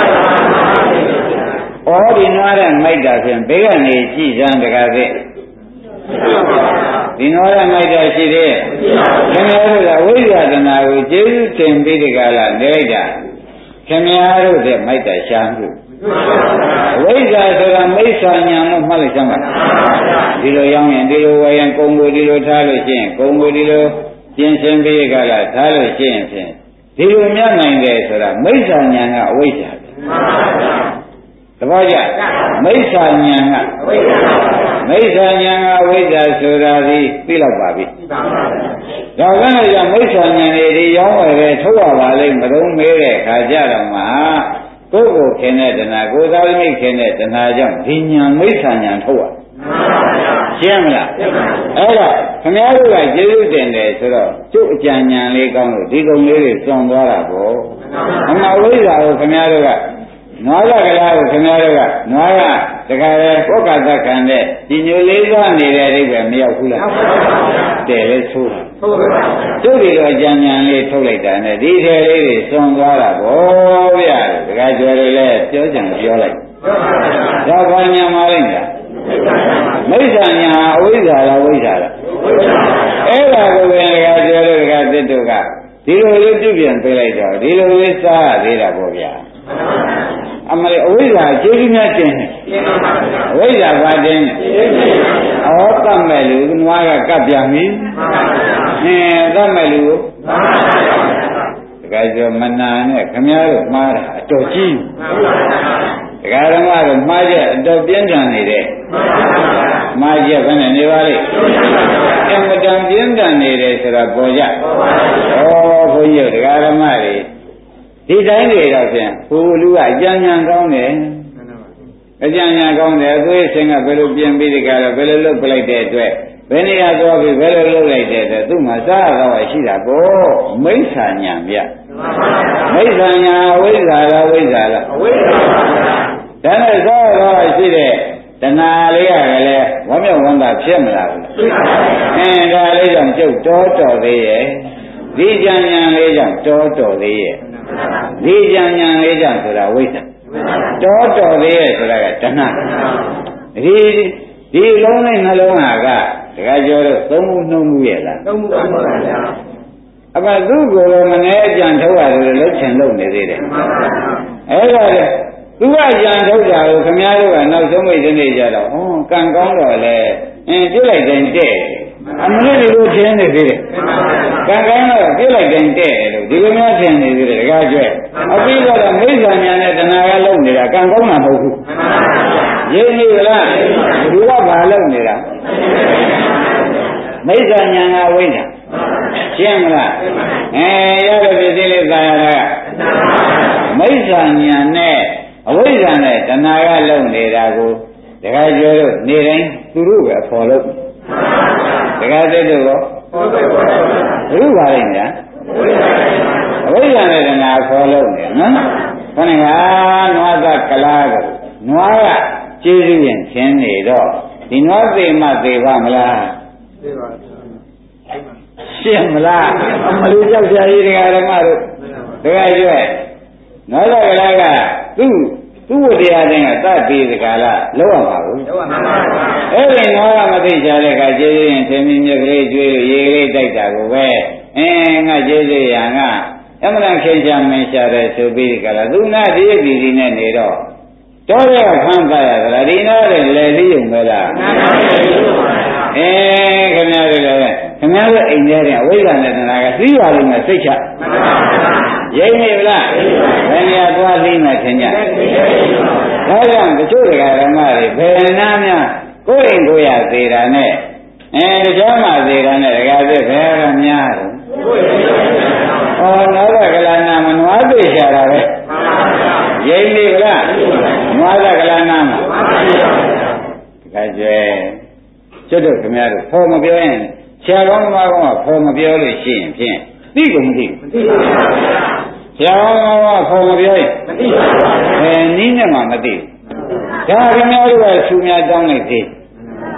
ဩဒီနွားတဲ့မိုက်တာဖြင့်ဘေးကနေကြည့်စမ်းတကားသိဒီနွားတဲ့မိုက်တာရှိသေးခင်ဗျားတို့ကဝိဇ္ဇာတနာကိုကျေးဇူးတင်ပြီးဒီကလာနေလိုက်တာခင်ဗျားတို့တဲ့မိုက်တာရှာမှုဝိဇ္ဇာဆိုတာမိစ္ဆာညာလို့မှတ်လိုက်စမ်းပါဒီလိုရောင်းရင်ဒီလိုဝယ်ရင်ကုံကိုဒီလိုထားလို့ရှိရင်ကုံကိုဒီလိုကျင်ရှင်ပြီးကလာထားလို့ရှိရင်ဖြင့်ဒီလိုမြတ်နိုင်တယ်ဆိုတာမိစ္ဆာညာကအဝိဇ္ဇာသဘောကျမိစ္ဆာဉာဏ်ကအဝိဇ္ဇာမိစ္ဆာဉာဏ်ကအဝိဇ္ဇာဆိုတာဒီသိလောက်ပါပြီဒါကလည်းရမိစ္ဆာဉာဏ်တွေဒီရောင်းဝယ်ပဲထုတ်ရပါလိမ့်မသုံးမေးတဲ့ခါကြတော့မှကိုယ့်ကိုယ်ခင်တဲ့တဏှာကိုယ်သားမိခင်တဲ့တဏှာကြောင့်ဒီဉာဏ်မိစ္ဆာဉာဏ်ထုတ်ရရှင်းမလားအဲ့တော့ခင်ဗျားတို့ကကျေးဇူးတင်တယ်ဆိုတော့ကျုပ်အကြံဉာဏ်လေးကောင်းလို့ဒီကုံလေးတွေစွန့်သွားတာပေါ့အမှဝိဇ္ဇာကိုခင်ဗျားတို့ကနွားကကလားကိုခင်ဗျားတို့ကနွားကတခါလေပုဂ္ဂသခံတဲ့ဒီညိုလေးသွားနေတဲ့အဓိပ္ပာယ်မရောက်ဘူးလားတဲ့လေဆိုးတာကျုပ်ဒီလိုအကြံဉာဏ်လေးထုတ်လိုက်တာနဲ့ဒီထဲလေးတွေစွန့်သွားတာပေါ့ဗျာတခါကျွယ်လေးလည်းပြောကြံပြောလိုက်ဒါဘာညာမလိုက်တာမိစ္ဆာညာအဝိဇ္ဇာလားဝိဇ္ဇာလားအဲ့ဒါကိုပဲတခါကျွယ်လေးတခါသစ်တို့ကဒီလိုလေးပြုပြင်ပေးလိုက်တော့ဒီလိုလေးစားရသေးတာပေါ့ဗျာအမလေးအဝိဇ္ဇာကျေးဇူးများကျင်တယ်အဝိဇ္ဇာဘာတင်းဩတတ်မဲ့လူနွားကကပ်ပြန်ပြီအင်းတတ်မဲ့လူကိုတခါကျော်မနာနဲ့ခမည်းတော်မှားတာအတော်ကြီးတခါဓမ္မတော့မှားချက်အတော်ပြင်းထန်နေတယ်မှားချက်ဘယ်နဲ့နေပါလိမ့်အမတန်ပြင်းထန်နေတယ်ဆိုတာပေါ်ကြဩဘုန်းကြီးတခါဓမ္မတွေဒီတိုင်းတွေတော့ဖြင့်ဘုလူကအကြံဉာဏ်ကောင်းတယ်အကြံဉာဏ်ကောင်းတယ်သူ့ဆင်ကဘယ်လိုပြင်ပြီးဒီကတော့ဘယ်လိုလုပ်ပလိုက်တဲ့အတွက်ဘယ်နေရာသွားပြီးဘယ်လိုလုပ်လိုက်တဲ့အတွက်သူ့မှာစားရတော့ရှိတာပေါ့မိစ္ဆာဉာဏ်ဗျမိစ္ဆာဉာဏ်အဝိဇ္ဇာလားဝိဇ္ဇာလားအဝိဇ္ဇာဒါနဲ့စားရတော့ရှိတဲ့တဏှာလေးကလည်းဝမ်းမြောက်ဝမ်းသာဖြစ်မလားဘူးအင်းဒါလေးကြောင့်ကျုပ်တော်တော်သေးရဲ့ဒီဉာဏ်ဉာဏ်လေးကြောင့်တော်တော်သေးရဲ့ဒီဉာဏ်ဉာဏ်လေးကြောင့်ဆိုတာဝိဇ္ဇာတော်တော်သေးရဲ့ဆိုတာကတဏှာဒီဒီလုံးနဲ့နှလုံးဟာကတခါကျော်တော့သုံးခုနှုံးမှုရဲ့လားသုံးခုပါပါဗျာအပသူ့ကိုယ်တော်မနေအကြံထုတ်ရတယ်လို့ချင်လို့နေသေးတယ်အဲ့ဒါလေသူကကြံထုတ်တာကိုခင်ဗျားတို့ကနောက်ဆုံးမိတ်နေကြတော့ဟောကံကောင်းတော့လေအင်းပြစ်လိုက်တိုင်းတဲ့အမလေးတွေကိုထင်းနေသေးတယ်ကံကောင်းတော့ပြစ်လိုက်တိုင်းတဲ့လို့ဒီလိုများထင်နေသေးတယ်တကားကျွဲအပြီးတော့မိစ္ဆာညာနဲ့တဏှာကလုံနေတာကံကောင်းတာမဟုတ်ဘူးရင်းနေလားဒီကဘာလုံနေတာမိစ္ဆာညာကဝိညာဉ်ရှင်းမလားအဲရတဲ့ပြည်သေးလေးသာရတာကမိစ္ဆာညာနဲ့အဝိဇ္ဇာနဲ့တဏှာကလုံနေတာကိုတခါကျွဲတို့နေတိုင်းသူတို့ပဲဖော်လို့တခါတည်းတို့ရောဘုရားလိုက်ညာအဝိဇ္ဇာနဲ့တဏှာဖော်လို့နေနော်ခဏကနွားသကလားကိုနွားကကျေးဇူးရင်ရှင်းနေတော့ဒီနွားသေးမှသေးပါမလားသေပါရှင်းမလားအမလေးကြောက်ကြရည်တရားဓမ္မတို့တခါကျွဲနွားသကလားကသူ့သူ့ဝတရားတိုင်းကတတ်ပြီးတခါလားလောက်ရမှာဘူးလောက်ရမှာပါအဲ့ဒီငါကမသိချတဲ့ကကျေးဇူးရင်သင်္မင်းမြက်ကလေးကျွေးလို့ရေကလေးတိုက်တာကိုပဲအင်းငါကျေးဇူးရငါအမှန်ခင်ချာမင်းရှာတယ်ဆိုပြီးတခါလားသူနာဒီရည်ဒီနဲ့နေတော့တော်ရခမ်းပါရသလားဒီနာတဲ့လေလေးုံပဲလားမှန်ပါပါအဲခင်ဗျားတို့လည်းခင်ဗျားတို့အိမ်ထဲတဲ့အဝိဇ္ဇာနဲ့တဏှာကသိပါလိမ့်မယ်စိတ်ချမှန်ပါပါရိပ်နေဗလားဘယ်နေရာသွားလိမ့်မယ်ထင်ကြဒါကြောင့်တချို့ဓမ္မတွေဘယ်နာများကိုယ်အိမ်ကိုရသေးတာနဲ့အဲတခြားမှသေးတာနဲ့တကားသိဘယ်ကများတော့ဟောနောက်ကကလာနာမနွားသိချတာပဲရိပ်နေဗလားနွားကကလာနာမှာတကားကျွဲကျွတ်တို့ခင်ဗျားတို့ဖော်မပြောရင်ဆရာကောင်းသမားကောင်းကဖော်မပြောလို့ရှိရင်ဖြင့်သိကုန်မသိဘူးမသိပါဘူးဆရာကောင်းကဖော်မပြောရင်မသိပါဘူးအဲနည်းနဲ့မှမသိဘူးဒါခင်ဗျားတို့ကသူများတောင်းလိုက်သေး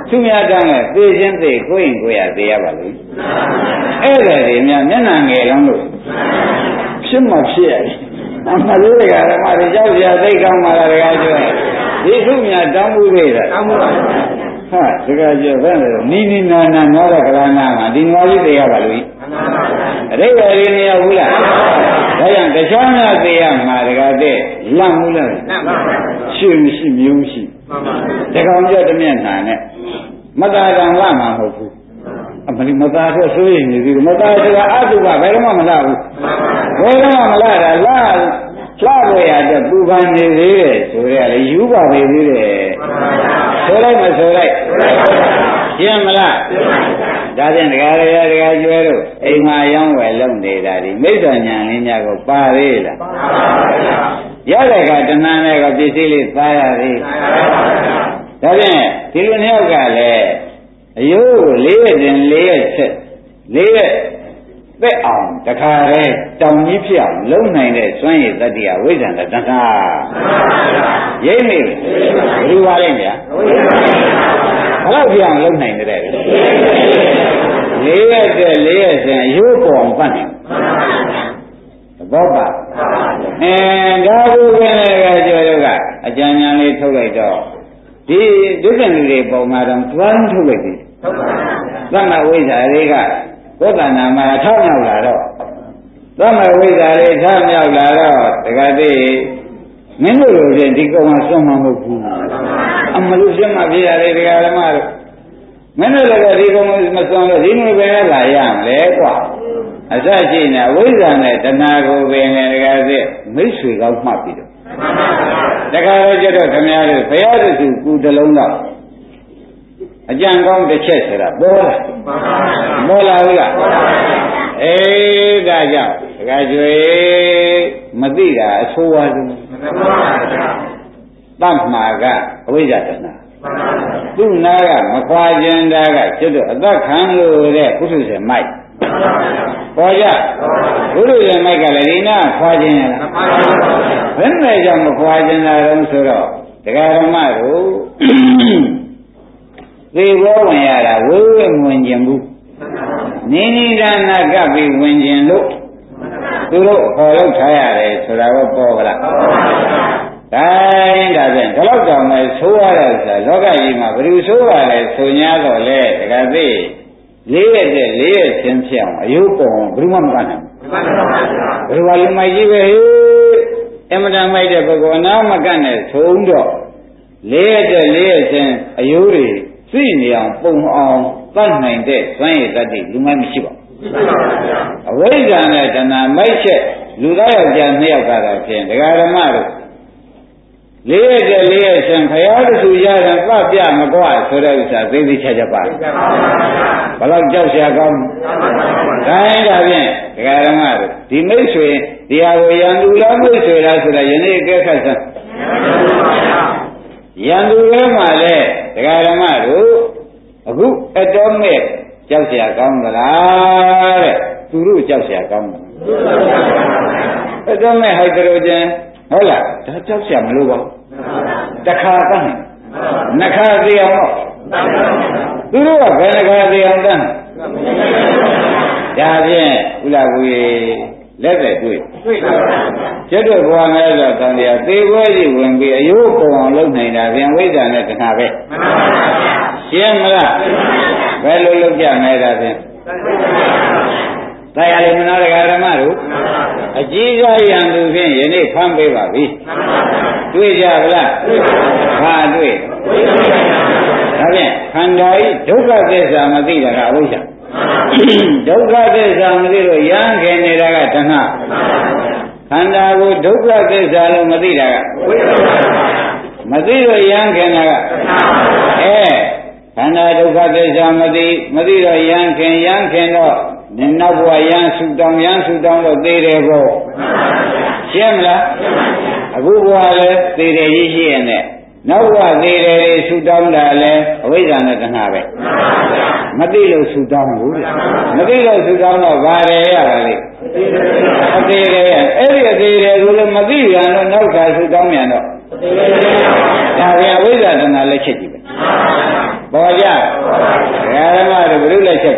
သူများတောင်းလဲသိချင်းသိကိုရင်ကိုရသိရပါလိမ့်အဲ့ဒါတွေများမျက်နှာငယ်လုံးလို့ဖြစ်မှဖြစ်ရတယ်အမှန်လို့တကယ်မှဒီကြောက်ကြသိကောင်းမှလားတကယ်ကျွဲဒီသူများတောင်းမှုတွေတာတောင်းမှုပါဟာတကယ်ကျွဲဘယ်လိုနီးနီးနာနာnóiတဲ့ကရဏမှာဒီနွားကြီးသိရပါလို့အရိပ်ဝရီမရဘူးလားဒါကြောင့်တခြားများသိရမှာတကယ်တဲ့လန့်မှုလားရှိမရှိမျိုးမရှိတကောင်ကြောက်တမျက်နှာနဲ့မသာတံလမှာမဟုတ်ဘူးအမလီမသာတော့ဆိုရင်ဒီမသာဆိုတာအတုပဘယ်တော့မှမလာဘူးဘယ်တော့မှမလာတာလာလာလို့ရတဲ့ပူပန်နေသေးတယ်ဆိုရလေယူပါသေးသေးတယ်ဆိုလိုက်မဆိုလိုက်ရှင်းမလားဒါဖြင့်ဒကာရရဒကာကျွဲတို့အိမ်မှာရောင်းဝယ်လုပ်နေတာဒီမိစ္ဆာညာလင်းများကိုပါသေးလားပါပါဗျာရတဲ့ကတဏှာနဲ့ကပစ္စည်းလေးသားရသေးဒါဖြင့်ဒီလိုနှစ်ယောက်ကလည်းအယိုးကိုလေးရက်တင်လေးရက်ဆက်လေးရက်သက်အောင်တခါတည်းတောင်ကြီးဖြစ်အောင်လုံနိုင်တဲ့စွမ်းရည်တတ္တိယဝိဇ္ဇာနဲ့တဏှာရိမ့်နေဘယ်လိုပါလဲဗျာဘယ်လောက်ပြအောင်လုံနိုင်တဲ့လေးရက်တဲ့လေးရက်စင်အယိုးပေါ်အောင်ပတ်နေသဘောပါအဲဒါကိုပဲလည်းကြော်တော့ကအကြံဉာဏ်လေးထုတ်လိုက်တော့ဒီဒုက္ခလူတွေပုံမှာတော့သွမ်းထုတ်လိုက်ပြီသမဝိဇ္ဇာတွေကကိုယ်တဏ္ဍာမှာထောက်မြောက်လာတော့သမဝိဇ္ဇာတွေထောက်မြောက်လာတော့တခါတည်းမင်းတို့လိုဖြင့်ဒီကောင်ကစွန့်မှာမဟုတ်ဘူးအမလို့ရှင်းမှပြရတယ်ဒကာဓမ္မတို့မင်းတို့လည်းဒီကောင်မစွန့်လို့ဒီမျိုးပဲလာရမလဲကွာအစရှိနေဝိဇ္ဇာနဲ့တဏှာကိုပင်လည်းဒကာသည့်မိတ်ဆွေကောင်းမှတ်ပြီးတော့တခါတော့ကျတော့ခင်ဗျားတို့ဘုရားတခုကူတလုံးတော့အကြံကောင်းတစ်ချက်ဆိုတာပေါ်လာပေါ်လာဘူးလားအေးဒါကြောင့်ဒကာကျွေမသိတာအဆိုးဝါးဆုံးတတ်မှာကအဝိဇ္ဇာတဏှာသူ့နာကမခွာခြင်းတာကကျွတ်တော့အသက်ခံလို့တဲ့ပုထုဇဉ်မိုက်ပေါ်ကြပုထုဇဉ်မိုက်ကလည်းဒီနာခွာခြင်းရလားဘယ်နဲ့ကြောင့်မခွာခြင်းတာတုံးဆိုတော့ဒကာဓမ္မတို့သေဘောဝင်ရတာဝိဝိဝင်ခြင်းဘူးနိနိဒာနာကပ်ပြီးဝင်ခြင်းလို့သူတို့ခေါ်လို့ထားရတယ်ဆိုတာကိုပေါ်ကြလားဒါရင်ဒါဖြင့်ဒီလောက်တောင်လဲဆိုးရတဲ့ဆိုတာလောကကြီးမှာဘယ်လိုဆိုးရလဲဆို냐တော့လဲတကယ်သိလေးရက်တဲ့လေးရက်ချင်းဖြစ်အောင်အယုတ်ပေါ်ဘယ်မှမကနိုင်ဘူးဘယ်လိုလူမိုက်ကြီးပဲဟေးအမတန်မိုက်တဲ့ပုဂ္ဂိုလ်အနာမကနဲ့သုံးတော့လေးရက်တဲ့လေးရက်ချင်းအယုတ်တွေသိနေအောင်ပုံအောင်သတ်နိုင်တဲ့စွမ်းရည်တတ္တိလူမိုက်မရှိပါဘူးအဝိဇ္ဇာနဲ့တဏှာမိုက်ချက်လူသားယောက်ျားနှစ်ယောက်ကတော့ဖြင့်ဒကာဓမ္မတို့လေးရက်တဲ့လေးရက်ချင်းခရားတဆူရတဲ့ပပြမကွာဆိုတဲ့ဥစ္စာသိသိချာချာပါဘယ်လောက်ကြောက်เสียကောင်းဒါရင်ဒါဖြင့်ဒကာဓမ္မတို့ဒီမိတ်ဆွေဒီဟာကိုရန်သူလားမိတ်ဆွေလားဆိုတာယနေ့အကဲခတ်စမ်းရန်သူလဲမှာလဲဒကာဓမ္မတို့အခုအတော်မဲ့ကြောက်เสียကောင်းသလားတဲ့သူတို့ကြောက်เสียကောင်းတယ်အတော်မဲ့ဟိုက်ကြလို့ချင်းဟုတ်လားဒါကြောက်เสียမလို့ပါတခါတန်းနှစ်ခါသေးအောင်တော့သူတို့ကဘယ်နှခါသေးအောင်တန်းဒါဖြင့်ဥလာဘူးရေလက်သက်တွေ့တွေ့ပါဘူးကျွတ်တော့ဘဝမဲ့ဆိုတန်တရားသေပွဲကြီးဝင်ပြီးအယိုးပုံအောင်လုပ်နေတာပြန်ဝိဇ္ဇာနဲ့တဏှာပဲမှန်ပါဗျာရှင်းမလားဘယ်လိုလုပ်ကြမဲတာဖြင့်တရားလေးမနာဒကာဓမ္မတို့အကြီးစားရန်သူဖြင့်ယနေ့ဖမ်းပေးပါပြီတွေ့ကြဗလားဘာတွေ့ဒါဖြင့်ခန္ဓာဤဒုက္ခသစ္စာမသိတာကအဝိဇ္ဇာဒုက္ခသစ္စာမသိလို့ရံခင်နေတာကတဏှာခန္ဓာကိုဒုက္ခသစ္စာလို့မသိတာကဝိဇ္ဇာမသိလို့ရံခင်တာကတဏှာအဲခန္ဓာဒုက္ခသစ္စာမသိမသိတော့ရံခင်ရံခင်တော့နောက်ဘဝရံဆူတောင်းရံဆူတောင်းတော့သေတယ်ပေါ့ရှင်းမလားအခုဘဝလည်းသေတယ်ကြီးရှိရင်နဲ့နောက်ဘဝသေတယ်ဆူတောင်းတာလည်းအဝိဇ္ဇာနဲ့တဏှာပဲမသိလို့ဆူတောင်းဘူးမသိလို့ဆူတောင်းတော့ဘာလဲရပါလိမ့်အသေးတယ်အဲ့ဒီအသေးတယ်ကိုလည်းမသိရတော့နောက်ခါဆူတောင်းမြန်တော့ဒါပြန်အဝိဇ္ဇာတဏှာလည်းချက်ကြည့်ပဲပေါ်ကြဓမ္မတို့ဘုရုလက်ချက်က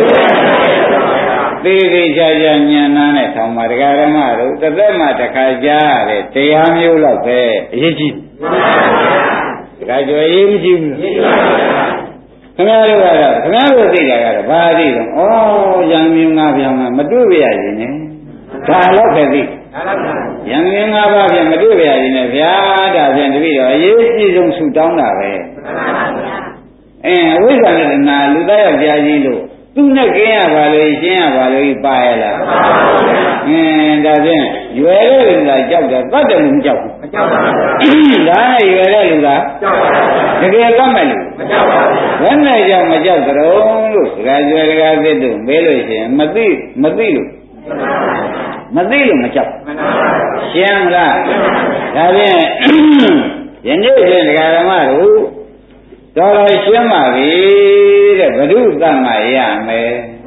သေသေးချာချာဉာဏ်နာနဲ့ထောင်ပါဓမ္မတို့တစ်သက်မှတစ်ခါကြားရတဲ့တရားမျိုးတော့ပဲအရေးကြီးတခါကျော်ရေးမကြည့်ဘူးခင်ဗျားတို့ကတော့ခင်ဗျားတို့သိတာကတော့ဘာသိတော့ဩရံမြင်ငါပြောင်းမတွေ့ပြရရင်ねဒါတော့ပဲသိရံမြင်ငါဘာပြန်မတွေ့ပြရရင်ねဗျာဒါပြန်တပည့်တော်အရေးကြီးဆုံးဆူတောင်းတာပဲအင်းအဝိဇ္ဇာနဲ့တဏှာလူသားယောက်ျားကြီးလို့သူနဲ့ကင်းရပါလို့ရှင်းရပါလို့ပါရလားအင်းဒါဖြင့်ရွယ်တဲ့လူကကြောက်တယ်တတ်တယ်လူမကြောက်ဘူးမကြောက်ပါဘူးဒါနဲ့ရွယ်တဲ့လူကကြောက်ပါဘူးတကယ်ကမဲ့လူမကြောက်ပါဘူးဘယ်နဲ့ကြောက်မကြောက်ကြတော့လို့ဒကာကျွယ်ဒကာသစ်တို့မေးလို့ရှိရင်မသိမသိလို့မသိလို့မကြောက်ရှင်းမလားဒါဖြင့်ယနေ့ဖြင့်ဒကာဓမ္မတို့တော်တော်ရှင်းပါပြီတဲ့ဘုရုသတ်မှရမယ်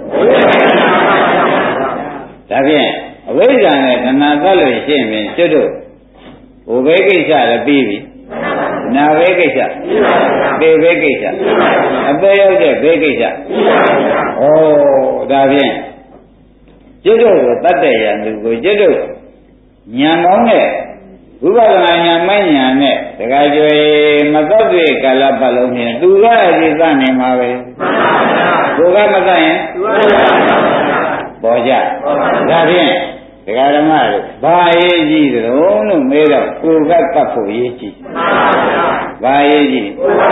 ဒါဖြင့်အဝိဇ္ဇာနဲ့တဏှာသတ်လို့ရှင်းရင်ကျွတ်တို့ဟိုဘဲကိစ္စလည်းပြီးပြီနာဘဲကိစ္စသေဘဲကိစ္စအသေးရောက်တဲ့ဘဲကိစ္စဩဒါဖြင့်ကျွတ်တို့ကိုတတ်တဲ့ရန်သူကိုကျွတ်တို့ဉာဏ်ကောင်းတဲ့ဝိပဿနာဉာဏ်မဉာဏ်နဲ့တခါကျွေမသက်တွေ့ကာလပတ်လုံးဖြင့်သူကအကြည့်သနေမှာပဲကိုကမသက်ရင်ပေါ်ကြဒါဖြင့်ဒကာဓမ္မတို့ဘာရေးကြည့်တုံးလို့မေးတော့ကိုကကပ်ဖို့ရေးကြည့်ဘာရေးကြည့်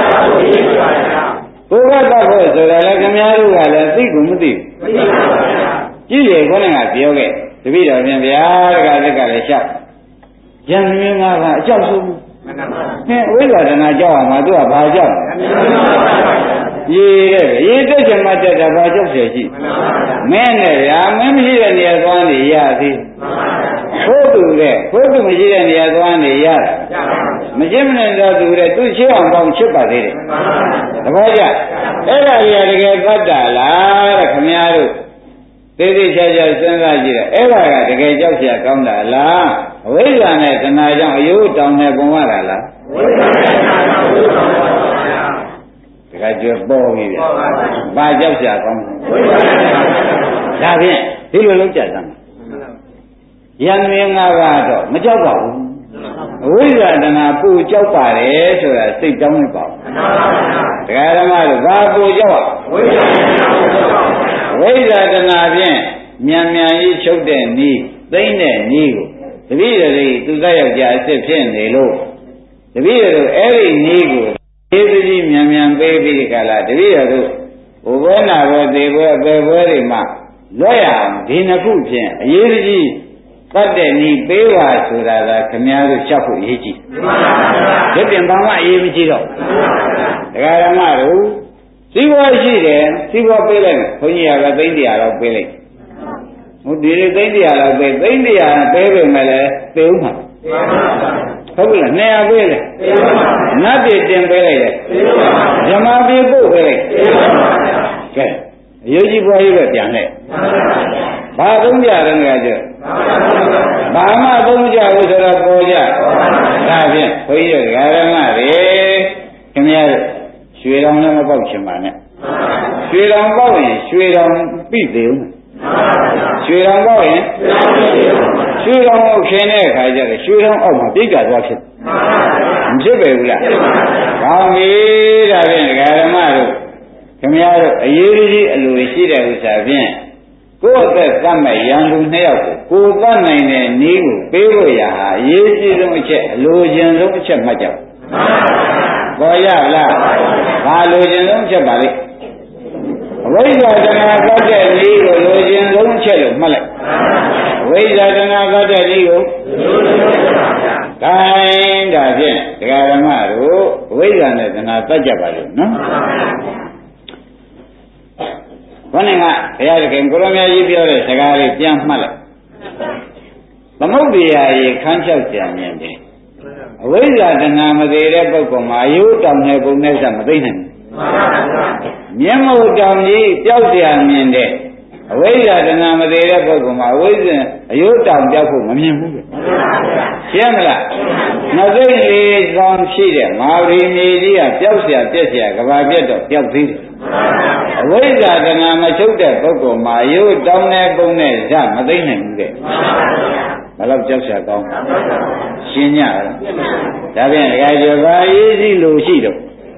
ကိုကကပ်ဖို့ဆိုတာလည်းခင်ဗျားတို့ကလည်းသိကုန်မသိဘူးကြည့်ရခေါင်းကပြောခဲ့တပည့်တော်ပြန်ဗျာဒကာသက်ကလည်းရှောက်ဉာဏ်မြင်ငါကအကြောက်ဆုံးဘူးဟင်ဝိဇ္ဇာတဏှာကြောက်အောင်မှာသူကဘာကြောက်ရေးတဲ့ရေးတက်ချင်မှတက်တာဘာကြောက်เสียရှိမင်းနဲ့ဗျာမင်းမရှိတဲ့နေရာသွားနေရသည်ခိုးသူတဲ့ခိုးသူမရှိတဲ့နေရာသွားနေရမရှင်းမနေတော့သူတဲ့သူရှင်းအောင်ပေါင်းချစ်ပါသေးတယ်တပည့်ကြအဲ့ဒါကြီးတကယ်သတ်တာလားတဲ့ခင်ဗျားတို့သေသေးချာချာစဉ်းစားကြည့်တယ်အဲ့ဒါကတကယ်ကြောက်เสียကောင်းတာလားအဝိဇ္ဇာနဲ့တဏှာကြောင့်အယိုးတောင်နဲ့ပုံရတာလားဝိဇ္ဇာနဲ့တဏှာကြောင့်အယိုးတောင်နဲ့ပုံရတာတခါကျွတ်ပေါ်ပြီဗျာဘာကြောက်เสียကောင်းဝိဇ္ဇာနဲ့ဒါဖြင့်ဒီလိုလုံးကြစမ်းရံမြင်ငါကတော့မကြောက်ပါဘူးအဝိဇ္ဇာတဏှာပူကြောက်ပါတယ်ဆိုတာစိတ်တောင်းနေပါဘူးဒကာဓမ္မတို့ဘာပူကြောက်ဝိဇ္ဇာဝိဇ္ဇာတဏှာဖြင့်မြန်မြန်ကြီးချုပ်တဲ့နည်းသိမ့်တဲ့နည်းကိုတပည့်တော်သူသားယောက်ျားအစ်စ်ဖြစ်နေလို့တပည့်တော်အဲ့ဒီနည်းကိုသေသေးကြီးမြန်မြန်ပေးပြီးဒီကလာတပည့်တော်တို့ဘုဘောနာဘောသေဘောအပေဘောတွေမှာလွတ်ရအောင်ဒီနှစ်ခုဖြင့်အရေးကြီးတတ်တဲ့နည်းပေးပါဆိုတာကခမည်းတော်ရှောက်ဖို့အရေးကြီးဒီပြင်ဘာမှအရေးမကြီးတော့ဒကာဓမ္မတို့စီးပွားရှိတယ်စီးပွားပေးလိုက်ဘုန်းကြီးကသိန်းတရားတော့ပေးလိုက်ဟိုဒီသိန်းတရားတော့ပေးသိန်းတရားပေးပေမဲ့လည်းသေဦးမှာဟုတ်ပြီလားနှစ်ရာပေးလေနတ်ပြည်တင်ပေးလိုက်တယ်ဇမပြေပို့ပေးလိုက်ကဲအရေးကြီးပွားရေးပဲပြန်လိုက်ဘာသုံးကြတယ်ငါကျဘာမှသုံးကြဘူးဆိုတော့ပေါ်ကြဒါဖြင့်ဘုန်းကြီးကဓမ္မတွေခင်ဗျားရွှေတော်လည်းမပေါက်ချင်ပါနဲ့ရွှေတော်ပေါက်ရင်ရွှေတော်ပြည့်သေးဦးရွှေတော်ပေါက်ရင်ရွှေတော်ကိုခင်းတဲ့အခါကျတော့ရွှေတော်အောက်မှာပြိတ္တာသွားဖြစ်မဖြစ်ပဲဘူးလားကောင်းပြီဒါဖြင့်ဓမ္မတို့ခင်ဗျားတို့အရေးကြီးအလိုရှိတဲ့ဥစ္စာဖြင့်ကိုယ့်အသက်သတ်မဲ့ရန်သူနှစ်ယောက်ကိုကိုယ်သတ်နိုင်တဲ့နည်းကိုပေးဖို့ရဟာအရေးကြီးဆုံးအချက်အလိုချင်ဆုံးအချက်မှတ်ကြပေါ်ရလားဘာလိုချင်ဆုံးချက်ပါလိမ့်အဝိဇ္ဇာတဏှာကတ်တဲ့နည်းကိုလိုချင်ဆုံးချက်လို့မှတ်လိုက်အဝိဇ္ဇာတဏှာကတ်တဲ့နည်းကိုဂိုင်းဒါဖြင့်ဒကာဓမ္မတို့အဝိဇ္ဇာနဲ့တဏှာတတ်ကြပါလို့နော်ဘုန်းကဘုရားသခင်ကိုရမကြီးပြောတဲ့စကားလေးပြန်မှတ်လိုက်သမုဒ္ဒရာရေခန်းချောက်ကြံမြင်တယ်အဝိဇ္ဇာတဏှာမသေးတဲ့ပုဂ္ဂိုလ်မှာအယုတောင်နဲ့ပုံနဲ့စမသိနိုင်ဘူးမျက်မှောက်တောင်ကြီးပျောက်เสียမြင်တဲ့အဝိဇ္ဇာတဏှာမသေးတဲ့ပုဂ္ဂိုလ်မှာအဝိဇ္ဇာအယုတောင်ပျောက်ဖို့မမြင်ဘူးရှင်းမလားနှစ်သိမ့်လေးဆောင်ရှိတဲ့မဟာဗြဟ္မဏီကြီးကပျောက်เสียပြက်เสียကဘာပြက်တော့ပျောက်သေးတယ်အဝိဇ္ဇာတဏှာမချုပ်တဲ့ပုဂ္ဂိုလ်မှာရိုးတောင်းတဲ့ပုံနဲ့ဇမသိမ့်နိုင်ဘူးတဲ့ဘယ်တော့ကြောက်เสียကောင်းရှင်းကြလားဒါဖြင့်ဒကာကျော်ဘာရေးစီလို့ရှိတော့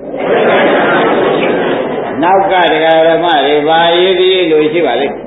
နောက်ကဒကာဓမ္မတွေဘာရေးစီလို့ရှိပါလိမ့်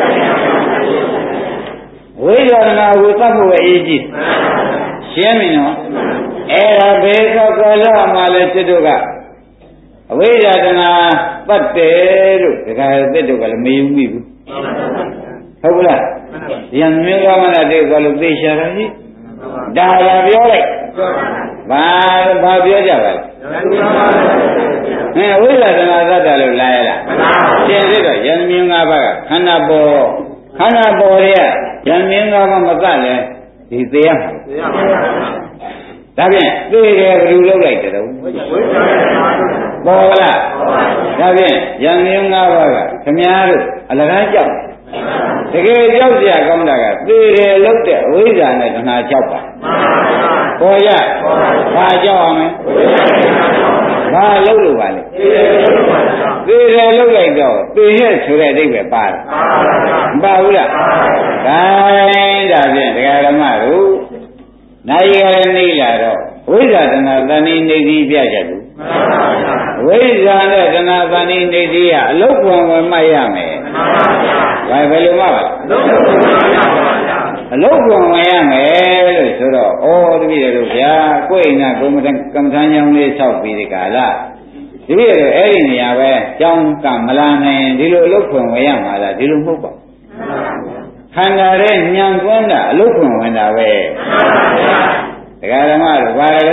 ဝိဇ္ဇာတဏှာကိုသတ်ဖို့အရေးကြီးရှင်းပြီနော်အဲ့ဒါဘေကောကလောမှလည်းစစ်တို့ကအဝိဇ္ဇာတဏှာပတ်တယ်လို့ဒကာသစ်တို့ကလည်းမယုံမိဘူးဟုတ်ကလားယံမျိုးကမနာတဲ့ကလို့သိရှာတာကြီးဒါလာပြောလိုက်ဘာဘာပြောကြပါလဲအဲဝိဇ္ဇာတဏှာသတ်တယ်လို့လာရလားရှင်းစစ်တော့ယံမျိုး၅ပါးကခန္ဓာပေါ်ခန္ဓာပေါ်ရဲ့ယံမျိုး၅ပါးမသတ်လဲဒီသေးရမှာဒါဖြင့်သိတယ်ဘယ်လိုလုပ်လိုက်တယ်တော့ပေါ်လားဒါဖြင့်ယံမျိုး၅ပါးကခမည်းတော်အလကားကြောက်တကယ်ကြောက်ကြကောင်းတာကသိတယ်လို့တဲ့အဝိဇ္ဇာနဲ့တဏှာကြောက်ပါပေါ်ရဘာကြောက်အောင်လဲဘာလုပ်လို့ပါလဲသိတယ်လို့လိုက်တော့သိရဲ့ဆိုတဲ့အဓိပ္ပာယ်ပါတယ်မပါဘူးလားဒါဒါဖြင့်ဒကာဓမ္မတို့နိုင်ရနေလာတော့ဝိဇ္ဇာတဏှာတဏှိနေတိပြချက်ဘူးဝိဇ္ဇာနဲ့တဏှာတဏှိနေတိကအလုတ်ကွန်ဝင်မှတ်ရမယ်ဘာဘယ်လိုမှပါအလုတ်ကွန်ဝင်ရမယ်လို့ဆိုတော့ဩတပည့်တို့ဗျာကိုယ်အိမ်ကကိုမတန်ကမ္မထမ်းကြောင်းလေးဆောက်ပြီးဒီကလာတပည့်တို့အဲ့ဒီနေရာပဲကြောင်းကမလာနိုင်ဒီလိုအလုတ်ကွန်ဝင်ရမှာလားဒီလိုမဟုတ်ပါခန္ဓာရဲ့ညံသွန်းတာအလုတ်ခွန်ဝင်တာပဲဒကာဓမ္မတို့ဘာလဲ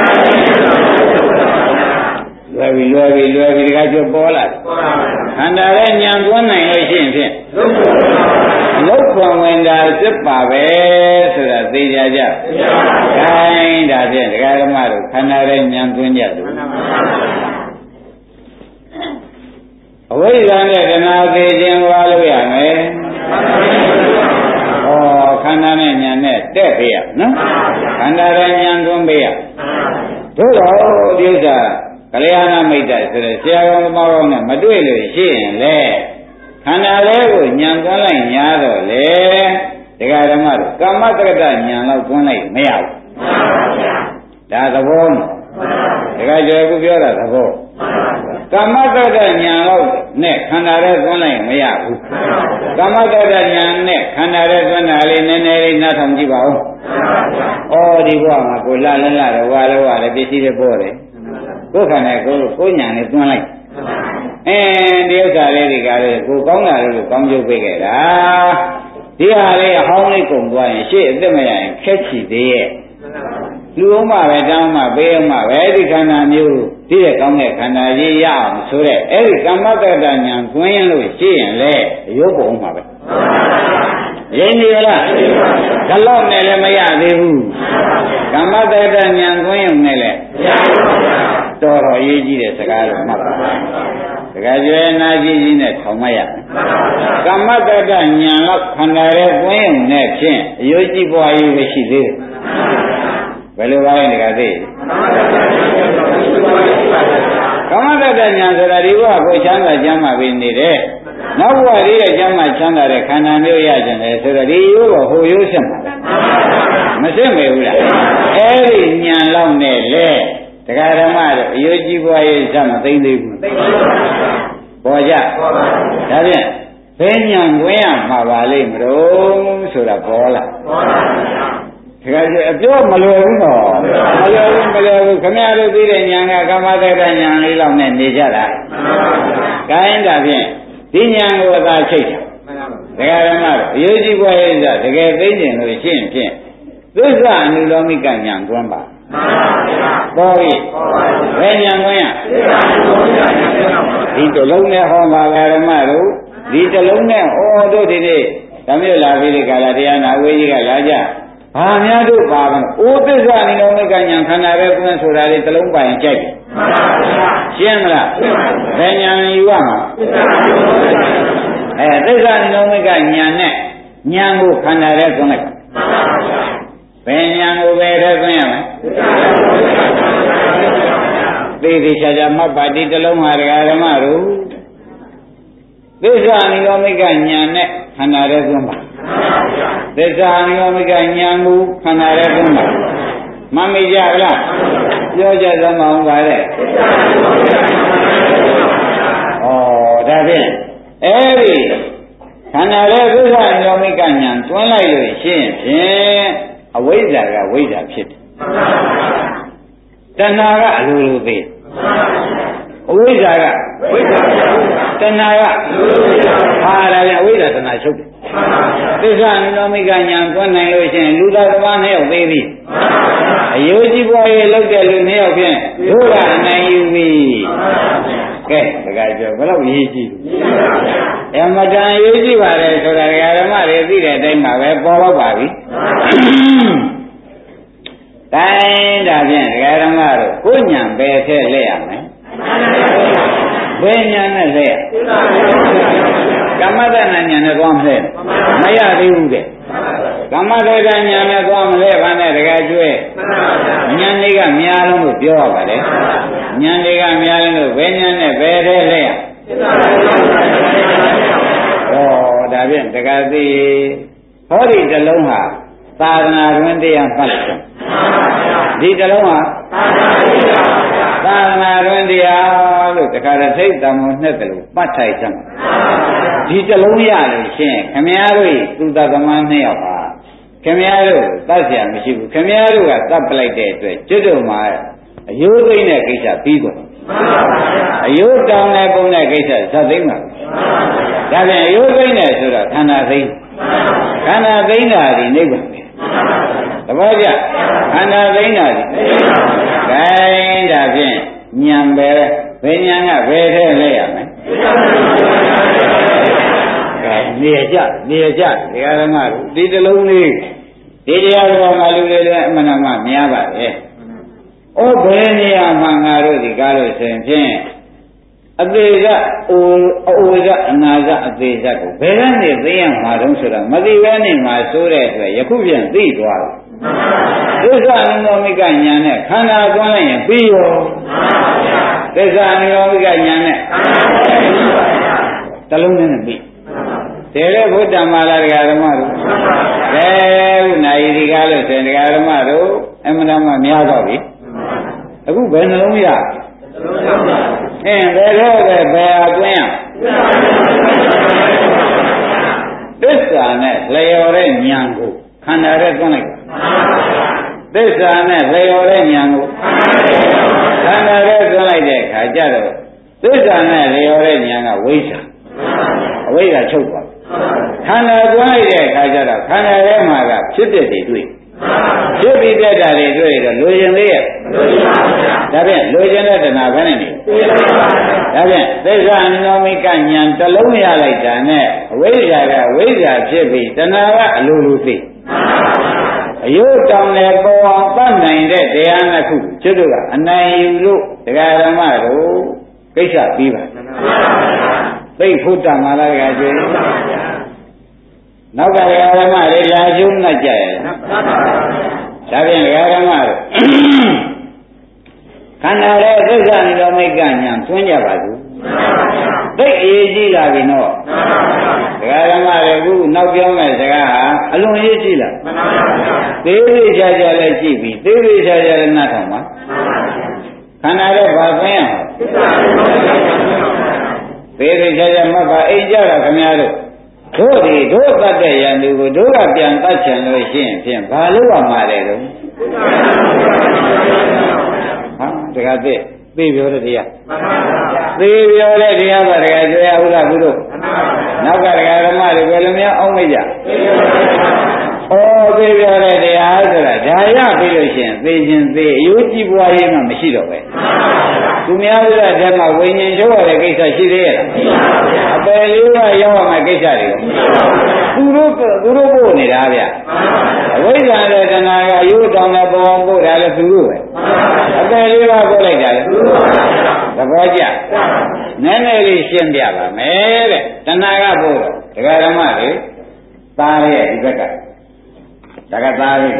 လွယ်ပြီလွယ်ပြီလွယ်ပြီဒကာကျော်ပေါ်လာခန္ဓာရဲ့ညံသွန်းနိုင်လို့ရှိရင်ဖြင့်အလုတ်ခွန်ဝင်တာစစ်ပါပဲဆိုတာသိကြကြခိုင်းဒါဖြင့်ဒကာဓမ္မတို့ခန္ဓာရဲ့ညံသွန်းကြသူအဝိဇ္ဇာနဲ့တဏှာသိခြင်းဘာလို့ရမလဲဩခန္ဓာနဲ့ဉာဏ်နဲ့တက်ပေးရနော်ခန္ဓာရဲ့ဉာဏ်သွင်းပေးရတို့တော့ဒီဥစ္စာကလျာဏမိတ်တဆိုတဲ့ဆရာကောင်းသမားကောင်းနဲ့မတွေ့လို့ရှိရင်လေခန္ဓာလေးကိုဉာဏ်သွင်းလိုက်ညာတော့လေဒကာဓမ္မတို့ကမ္မတက္ကတဉာဏ်လောက်သွင်းလိုက်မရဘူးဒါသဘောနော်ဒကာကျော်ကပြောတာသဘောကမ္မတက္ကဉာဏ်လောက်နဲ့ခန္ဓာရဲ့သွင်းလိုက်မရဘူးကမ္မတက္ကဉာဏ်နဲ့ခန္ဓာရဲ့သွင်းတာလေးနည်းနည်းလေးနားထောင်ကြည့်ပါဦးဩဒီဘဝမှာကိုလာလန်းလာတော့ဝါလောဝါလည်းပြည့်စည်တဲ့ပေါ်တယ်ကိုယ်ခန္ဓာကိုကိုဉာဏ်နဲ့သွင်းလိုက်အဲဒီဥစ္စာလေးတွေကလည်းကိုကောင်းတာလို့ကောင်းကျိုးပေးခဲ့တာဒီဟာလေးအဟောင်းလေးကုန်သွားရင်ရှေ့အသက်မရရင်ခက်ချီသေးရဲ့လူအောင်မှပဲတောင်းမှပေးအောင်မှပဲဒီခန္ဓာမျိုးဒီတဲ့ကောင်းတဲ့ခန္ဓာကြီးရအောင်ဆိုတဲ့အဲ့ဒီကမ္မတ္တဉာဏ်သွင်းရင်လို့ရှိရင်လေရုပ်ပုံမှာပဲရင်းနေလားဒါတော့နဲ့လည်းမရသေးဘူးကမ္မတ္တဉာဏ်သွင်းရင်လည်းမရဘူးတော်တော်ရေးကြည့်တဲ့စကားလို့မှတ်ပါစကားကျွဲနာကြည့်ကြီးနဲ့ထောင်မရကမ္မတ္တဉာဏ်လောက်ခန္ဓာရဲ့သွင်းရင်နဲ့ဖြင့်အယုတ်ကြည့်ပွားရေးပဲရှိသေးတယ်ဘယ်လိုပါလဲဒီကသိကမ္မတ္တဉာဏ်ဆိုတာဒီဘဝကိုချမ်းသာကျမ်းမာပြီးနေတယ်နောက်ဘဝလေးရဲ့ကျမ်းမာချမ်းသာတဲ့ခန္ဓာမျိုးရကြတယ်ဆိုတော့ဒီရိုးကဟိုရိုးဆက်မှာမစစ်မေဘူးလားအဲ့ဒီဉာဏ်လောက်နဲ့လေတရားဓမ္မတို့အယုတ်ကြီးဘဝရဲ့စမသိသေးဘူးပေါ်ကြဒါဖြင့်ဘယ်ဉာဏ်ဝင်ရမှာပါလိမ့်မလို့ဆိုတာပေါ်လာပေါ်လာပါဗျာတကယ်အပြောမလွယ်ဘူးတော့မလွယ်ဘူးမလွယ်ဘူးခင်ဗျားတို့သိတဲ့ဉာဏ်ကကမ္မတက္ကဉာဏ်လေးလောက်နဲ့နေကြတာမှန်ပါဗျာခိုင်းတာဖြင့်ဒီဉာဏ်ကိုသာချိတ်တာဒကာဓမ္မတို့အယုတ်ကြီးဘွယ်ရည်စတကယ်သိကျင်လို့ရှင်းဖြင့်သစ္စာအနုလောမိကဉာဏ်သွန်းပါမှန်ပါဗျာပေါ်ပြီဘယ်ဉာဏ်သွင်းရဒီတလုံးနဲ့ဟောပါဓမ္မတို့ဒီတလုံးနဲ့ဩတို့ဒီနေ့ဓမ္မလာပြီးဒီကလာတရားနာဝေကြီးကလာကြဘာများတို့ပါမလဲဩသစ္စာနိလောမိကဉာဏ်ခန္ဓာရဲ့ကွန်းဆိုတာလေးတစ်လုံးပိုင်ကြိုက်တယ်မှန်ပါဗျာရှင်းမလားဘယ်ဉာဏ်ယူရမှာအဲသစ္စာနိလောမိကဉာဏ်နဲ့ဉာဏ်ကိုခန္ဓာရဲ့ကွန်းလိုက်မှန်ပါဗျာဘယ်ဉာဏ်ကိုပဲထဲသွင်းရမယ်သိသိချာချာမှတ်ပါတိတစ်လုံးဟာဒကာဓမ္မတို့သစ္စာနိရောဓိကဉာဏ်နဲ့ခန္ဓာရဲ့သွင်းပါသစ္စာနိရောဓိကဉာဏ်ကိုခန္ဓာရဲ့သွင်းပါမမေ့ကြလားပြောကြသမောင်းပါတဲ့ဩဒါဖြင့်အဲ့ဒီခန္ဓာရဲ့သစ္စာနိရောဓိကဉာဏ်သွင်းလိုက်လို့ရှင်းဖြင့်အဝိဇ္ဇာကဝိဇ္ဇာဖြစ်တယ်တဏှာကအလိုလိုသေးအဝိဇ္ဇာကဝိဇ္ဇာတဏှာကအလိုလိုသေးဟာဒါပြန်အဝိဇ္ဇာတဏှာချုပ်တယ်သစ္စာနိရောဓိကဉာဏ်သွင်းနိုင်လို့ရှိရင်လူသားသမားနှစ်ယောက်သေးပြီအယုတ်ကြီးပွားရေးလောက်တဲ့လူနှစ်ယောက်ဖြင့်တို့ကအနိုင်ယူပြီကဲတခါပြောဘယ်တော့ရေးကြည့်အမတန်ရေးကြည့်ပါလေဆိုတာဒကာဓမ္မတွေသိတဲ့အတိုင်းပါပဲပေါ်တော့ပါပြီတိုင်းဒါဖြင့်ဒကာဓမ္မတို့ကိုညံပဲထည့်လက်ရမယ်ဘယ်ညံနဲ့လက်ရကမ္မတဏညာနဲ့သွားမလဲမရသေးဘူးတဲ့ကမ္မတဏညာနဲ့သွားမလဲဘာနဲ့တကယ်ကျွဲဉာဏ်လေးကများလုံးလို့ပြောရပါလေဉာဏ်လေးကများလုံးလို့ဘယ်ဉာဏ်နဲ့ဘယ်ထဲလဲရဩဒါဖြင့်တကယ်သိဟောဒီတစ်လုံးဟာသာသနာတွင်တရားမှတ်လိုက်တယ်ဒီတစ်လုံးဟာသာသနာတွင်တရားလို့တခါတည်းသိတံမုံနဲ့တလို့ပတ်ထိုက်စမ်းဒီတစ်လုံးရလို့ရှင်းခမည်းတော်သူသသမားနှစ်ယောက်ပါခမည်းတော်တတ်เสียမရှိဘူးခမည်းတော်ကတတ်ပလိုက်တဲ့အတွက်ကျွတ်တော်မှာအယိုးသိမ့်တဲ့ကိစ္စပြီးသွားအယိုးတောင်းတဲ့ပုံတဲ့ကိစ္စဇတ်သိမ့်မှာဒါပြန်အယိုးသိမ့်တယ်ဆိုတော့ခန္ဓာသိမ့်ခန္ဓာသိမ့်တာဒီနိဗ္ဗာန်ပဲသဘောကျခန္ဓာသိမ့်တာဒီဂိုင်းဒါဖြင့်ဉာဏ်ပဲဘယ်ဉာဏ်ကဘယ်ထဲလဲရမယ်နေရကြနေရကြတရားဓမ္မတို့ဒီတစ်လုံးလေးဒီတရားဓမ္မလူတွေလည်းအမှန်မှများပါရဲ့ဩဘယ်နေရာမှာငါတို့ဒီကားလို့ဆိုရင်ဖြင့်အသေးကအိုအိုကအနာကအသေးကကိုဘယ်ကနေသိရမှာတုံးဆိုတာမသိဘဲနေမှာဆိုတဲ့အတွက်ယခုပြန်သိသွားတယ်သစ္စာနိရောဓိကဉာဏ်နဲ့ခန္ဓာသွင်းလိုက်ရင်ပြီးရောသစ္စာနိရောဓိကဉာဏ်နဲ့တလုံးနဲ့ပြီးတေရဘုဒ္ဓမာလာတရားဓမ္မတို့ကဲခုနိုင်ဒီကားလို့ဆိုရင်တရားဓမ္မတို့အမှန်တမ်းများတော့ပြီအခုဘယ်နှလုံးရအင်းဘယ်တော့ပဲဘယ်အတွင်းရသစ္စာနဲ့လျော်တဲ့ဉာဏ်ကိုခန္ဓာရဲ့သွင်းလိုက်သစ္စာနဲ့လျော်တဲ့ဉာဏ်ကိုခန္ဓာရဲ့သွင်းလိုက်တဲ့အခါကျတော့သစ္စာနဲ့လျော်တဲ့ဉာဏ်ကဝိဇ္ဇာအဝိဇ္ဇာချုပ်သွားခန္ဓာသွင်းလိုက်တဲ့အခါကျတော့ခန္ဓာထဲမှာကဖြစ်တဲ့တွေတွေ့ဖြစ်ပြီးပြတ်တာတွေတွေ့တော့လိုချင်သေးရဲ့ဒါဖြင့်လိုချင်တဲ့တဏှာဘယ်နဲ့နေဒါဖြင့်သစ္စာနိရောဓိကဉာဏ်တစ်လုံးရလိုက်တာနဲ့အဝိဇ္ဇာကဝိဇ္ဇာဖြစ်ပြီးတဏှာကအလိုလိုသိအယုတ်တောင်နဲ့ပေါ်အောင်တတ်နိုင်တဲ့တရားနှစ်ခုကျွတ်တို့ကအနိုင်ယူလို့တရားဓမ္မတို့ကိစ္စပြီးပါသိဖို့တမှာလားကကျွေးနောက်ကတရားဓမ္မတွေလာကျုံးနဲ့ကြရဲ့ဒါဖြင့်တရားဓမ္မတို့ခန္ဓာရဲ့သစ္စာနိရောဓိကဉာဏ်သွင်းကြပါစို့သိအရေးကြီးလာပြီနော်တရားဓမ္မတွေအခုနောက်ပြောမဲ့စကားဟာအလွန်ရေးကြီးလာသေးသေးချာချာလည်းကြည့်ပြီးသေးသေးချာချာလည်းနှတ်ထောင်ပါခန္ဓာရဲ့ဘာသွင်းရမှာသေးသေးချာချာမှတ်ပါအိမ်ကြတာခင်ဗျားတို့တို့ဒီတို့တတ်တဲ့ယန္တုကိုတို့ကပြန်တတ်ချင်လို့ရှိရင်ဖြင့်ဘာလို့ရမှာလဲတော့ဟာတခါတည်းသိပြောတဲ့တရားသိပြောတဲ့တရားကတခါကျွေးရဘူးလားဘုတို့နောက်ကတခါဓမ္မတွေဘယ်လိုများအောင်းလိုက်ကြဩသိပြောတဲ့တရားဆိုတာဒါရပြီးလို့ရှိရင်သိခြင်းသိအယုတ်ကြည်ပွားရေးမှမရှိတော့ပဲသူများတို့ကဓမ္မဝိညာဉ်ချုပ်ရတဲ့ကိစ္စရှိသေးရဲ့အပယ်လေးကရောက်ရမယ့်ကိစ္စတွေသူတို့သူတို့ပို့နေတာဗျအဝိဇ္ဇာနဲ့တဏှာကရိုးတောင်နဲ့ပေါ်ပို့တာလည်းသူတို့ပဲအပယ်လေးကပို့လိုက်တာလည်းသူတို့ပါသဘောကျနည်းနည်းလေးရှင်းပြပါမယ်တဲ့တဏှာကပို့တော့ဒကာဓမ္မတွေသားရဲ့ဒီဘက်ကဒါကသားလေးထားပါ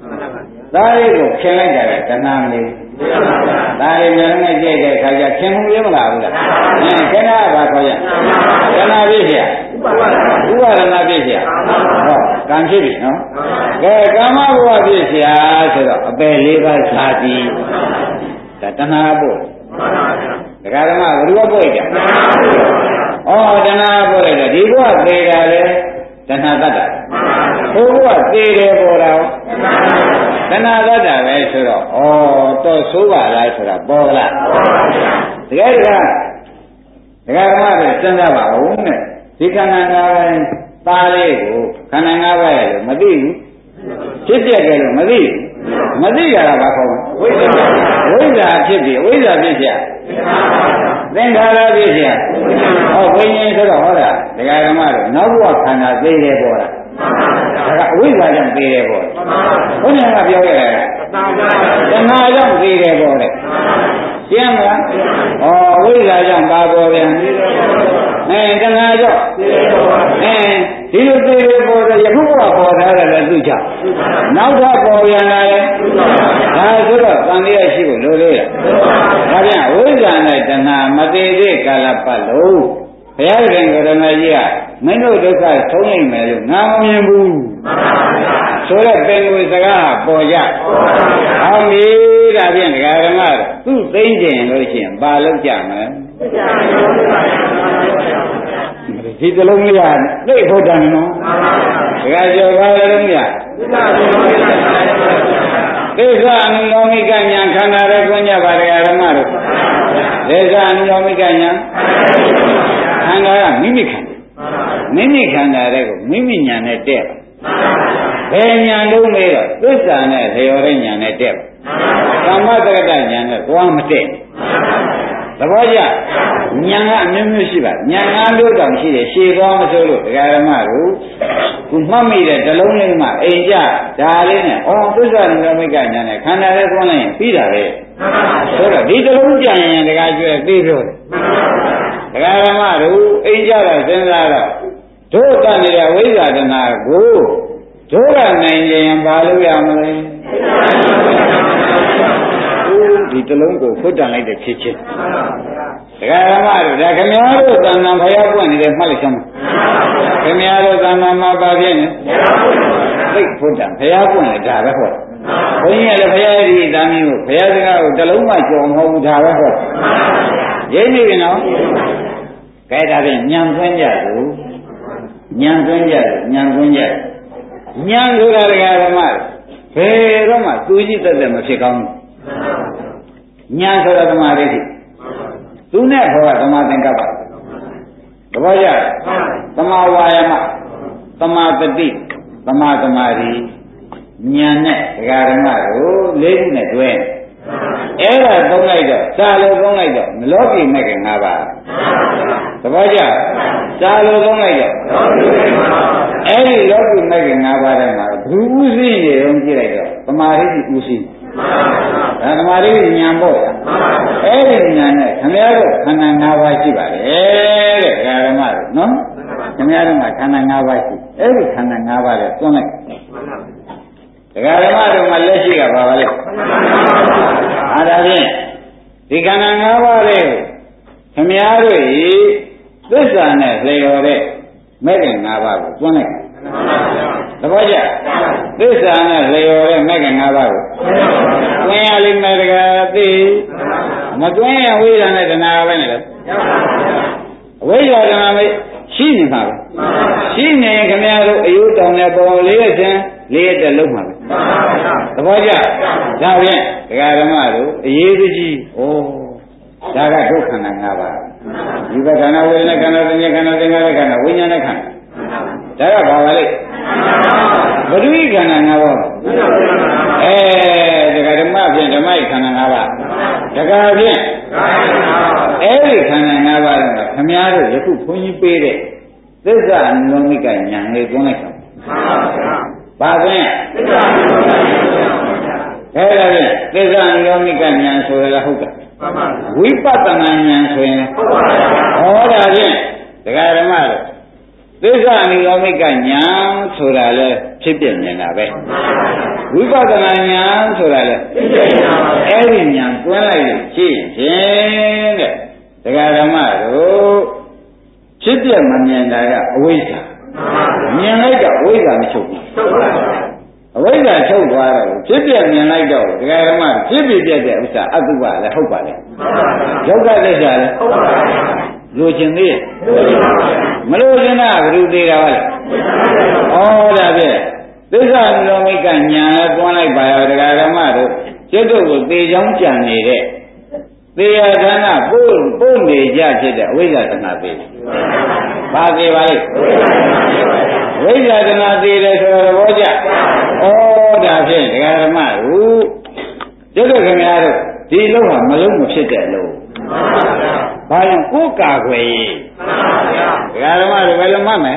သားလေးကိုခင်လိုက်တာကတဏှာမလေးသားလေးမျိုးနဲ့ကြည့်တဲ့အခါကျခင်မှုရမလားဘူးလားအဲခင်တာကဘာခေါ်ရတဏှာပြည့်เสียဥပါဒနာပြည့်เสียဟောကံဖြစ်ပြီနော်ကဲကာမဘဝပြည့်เสียဆိုတော့အပယ်လေးပါးဇာတိဒါတဏှာပို့ဒကာဓမ္မဘယ်လိုပို့ကြဩတဏှာပို့လိုက်တော့ဒီဘဝသေးတာလေတဏှာတတ်တာဘုရားသေးတယ်ပေါ်တာတဏှာတတ်တာပဲဆိုတော့ဩတော့ဆိုးပါလားဆိုတာပေါ်လားတကယ်တကယ်ဒကာဓမ္မတွေစဉ်းစားပါဦးနဲ့ဒီခန္ဓာ၅ပါးသားလေးကိုခန္ဓာ၅ပါးရဲ့လို့မသိဘူးဖြစ်ပြကြလို့မသိဘူးမသိရတာဘာခေါ်လဲဝိဇ္ဇာဝိဇ္ဇာဖြစ်ပြီဝိဇ္ဇာဖြစ်เสียသင်္ခါရဖြစ်เสียဟောဝိညာဉ်ဆိုတော့ဟောတာဒကာဓမ္မတို့နောက်ဘဝခန္ဓာသိတယ်ပေါ်တာဒါကအဝိဇ္ဇာကြောင့်သိတယ်ပေါ်ဘုရားကပြောခဲ့တယ်တဏှာကြောင့်သိတယ်ပေါ်တယ်ရှင်းမလားဩဝိဇ္ဇာကြောင့်ပါပေါ်ပြန်အဲတဏှာကြောင့်အဲဒီလိုသိတယ်ပေါ်တယ်ယခုဘဝပေါ်ထားတယ်လည်းသူ့ကြောင့်နောက်ထပ်ပေါ်ပြန်လာတယ်ဒါဆိုတော့တန်တရားရှိဖို့လိုသေးလားဒါပြန်ဝိဇ္ဇာနဲ့တဏှာမသေးသေးကာလပတ်လုံးဘုရားရှင်ကိုရမကြီးကမင်းတို့ဒုက္ခဆုံးနိုင်မယ်လို့ငါမမြင်ဘူးဆိုတော့ပင်ကိုယ်စကားပေါ်ကြအောင်ပြီဒါဖြင့်ဒကာဓမ္မသူ့သိမ့်ကျင်လို့ရှိရင်ဘာလုပ်ကြမလဲဒီတလုံးလေးကသိဖို့တန်နော်ဒကာကျော်ဘာလုံးရသေသအနုလောမိကညာခန္ဓာရဲ့ကိုညပါဒကာဓမ္မတို့သေသအနုလောမိကညာခန္ဓာကမိမိခန္ဓာမိမိခန္ဓာတွေကိုမိမိညာနဲ့တဲ့ဘယ်ညာလုံးမေးတော့သစ္စာနဲ့လျော်တဲ့ညာနဲ့တဲ့သမ္မတရတညာနဲ့သွားမတဲ့သဘောကျညာကအမျိုးမျိုးရှိပါညာငါးလို့တောင်ရှိတယ်ရှည်သွားမဆိုလို့ဒကာဓမ္မတို့ခုမှတ်မိတဲ့တလုံးလေးမှအိမ်ကြဒါလေးနဲ့အော်သစ္စာနဲ့လျော်မိကညာနဲ့ခန္ဓာလေးသွားလိုက်ရင်ပြီးတာပဲဆိုတော့ဒီတလုံးကြရင်ဒကာကျွဲသိပြောတယ်ဒကာဓမ္မတို့အိမ်ကြတာစဉ်းစားတော့တို့တန်နေတဲ့ဝိဇ္ဇာတဏှာကိုတို့ကနိုင်ရင်ဘာလို့ရမလဲဒီတလုံးကိုဖွတ်တန်လိုက်တဲ့ဖြစ်ချင်းဒကာဓမ္မတို့ဒါခင်ဗျားတို့သံဃာဘုရားပွင့်နေတယ်မှတ်လိုက်စမ်းခင်ဗျားတို့သံဃာမှာပါပြင်းနေသိဖွတ်တန်ဘုရားပွင့်နေဒါပဲဟောဘုန်းကြီးကလည်းဘုရားဒီသားမျိုးကိုဘုရားစကားကိုတလုံးမှကြော်မဟုတ်ဘူးဒါပဲဟောရင်းနေပြီနော်ကဲဒါဖြင့်ညံသွင်းကြသူညံသွင်းကြညံသွင်းကြညံဆိုတာဒကာဓမ္မဘယ်တော့မှသူကြီးတက်တက်မဖြစ်ကောင်းဘူးညာဆိုတာဓမ္မရိတိသူနဲ့ဘောကဓမ္မသင်္ကပ္ပသဘောကျသမာဝါယမသမာတတိသမာသမာဓိညာနဲ့ဒကာဓမ္မတို့လေးခုနဲ့တွဲအဲ့ဒါသုံးလိုက်တော့စာလိုသုံးလိုက်တော့မလောကီမဲ့ကငါးပါးသဘောကျစာလိုသုံးလိုက်တော့အဲ့ဒီလောကီမဲ့ကငါးပါးထဲမှာဘူးဥသိနေအောင်ကြည့်လိုက်တော့သမာဓိဥသိဒါသမာဓိဉာဏ်ပေါ့အဲ့ဒီဉာဏ်နဲ့ခင်ဗျားတို့ခန္ဓာ၅ပါးရှိပါတယ်တဲ့ဓမ္မတို့နော်ခင်ဗျားတို့ကခန္ဓာ၅ပါးရှိအဲ့ဒီခန္ဓာ၅ပါးနဲ့တွန်းလိုက်ဒကာဓမ္မတို့ကလက်ရှိကပါပါလေအားဒါဖြင့်ဒီခန္ဓာ၅ပါးလေးခင်ဗျားတို့ဤသစ္စာနဲ့လျော်တဲ့မဲ့ခင်၅ပါးကိုတွန်းလိုက်သဘောကျသစ္စာနဲ့လျော်တဲ့မဲ့ခင်၅ပါးကိုတွင်းရလိမ့်မယ်တကားသိမတွင်းရဝိဇ္ဇာနဲ့တဏှာပဲနဲ့လေအဝိဇ္ဇာတဏှာမရှိနေပါဘူးရှိနေရင်ခင်ဗျားတို့အယုတောင်နဲ့ပေါ်လေးရခြင်းလေးရတဲ့လုံးမှာပဲသဘောကျဒါဖြင့်ဒကာဓမ္မတို့အရေးကြီးဩဒါကဒုက္ခခန္ဓာ၅ပါးဒီဘခန္ဓာဝေဒနာခန္ဓာသင်္ညာခန္ဓာသင်္ခါရခန္ဓာဝိညာဏခန္ဓာဒါကဘာပါလဲဘဒုိခန္ဓာ၅ပါးအဲဒကာဓမ္မဖြင့်ဓမ္မခန္ဓာ၅ပါးဒကာဖြင့်အဲ့ဒီခန္ဓာ၅ပါးကခမည်းတော်ယခုဘုန်းကြီးပေးတဲ့သစ္စာအနုလောမိကဉာဏ်လေးသွင်းလိုက်တော့ဘာဖြင့်အဲ့ဒါဖြင့်သစ္စာအနုလောမိကဉာဏ်ဆိုရလားဟုတ်ကဲ့ဝိပဿနာဉာဏ်ဆိုရင်ဟောဒါဖြင့်ဒကာဓမ္မတို့သစ္စာအနုလောမိကဉာဏ်ဆိုတာလေထဖြစ်ပြမြင်တာပဲဝိပဿနာဉာဏ်ဆိုတာလေအဲ့ဒီဉာဏ်တွန်းလိုက်လို့ရှိရင်တဲ့ဒကာဓမ္မတို့ဖြစ်ပြမမြင်တာကအဝိဇ္ဇာမြင်လိုက်တော့အဝိဇ္ဇာမချုပ်ဘူးအဝိဇ္ဇာချုပ်သွားတော့ဖြစ်ပြမြင်လိုက်တော့ဒကာဓမ္မဖြစ်ပြပြတဲ့ဥစ္စာအတုပလည်းဟုတ်ပါလေဒုက္ခသစ္စာလည်းဟုတ်ပါဘူးလိုချင်သေးရဲ့မလိုချင်တာဘယ်လိုသေးတာလဲဩဒါဖြင့်သစ္စာလောမိကညာလည်းတွန်းလိုက်ပါရောဒကာဓမ္မတို့ကျွတ်တို့ကိုသေချောင်းကြံနေတဲ့သေယဌာနပို့ပို့နေကြဖြစ်တဲ့အဝိဇ္ဇာတဏှာသေးဘာသေးပါလဲဝိဇ္ဇာတဏှာသေးတယ်ဆိုတော့ဘောကြဩဒါဖြင့်ဒကာဓမ္မတို့ကျွတ်တို့ခင်ဗျားတို့ဒီလုံးဟာမလုံးမဖြစ်တဲ့လုံးဘာလို့ကိုယ်ကာခွေဒကာဓမ္မတို့ဘယ်လိုမှတ်မယ်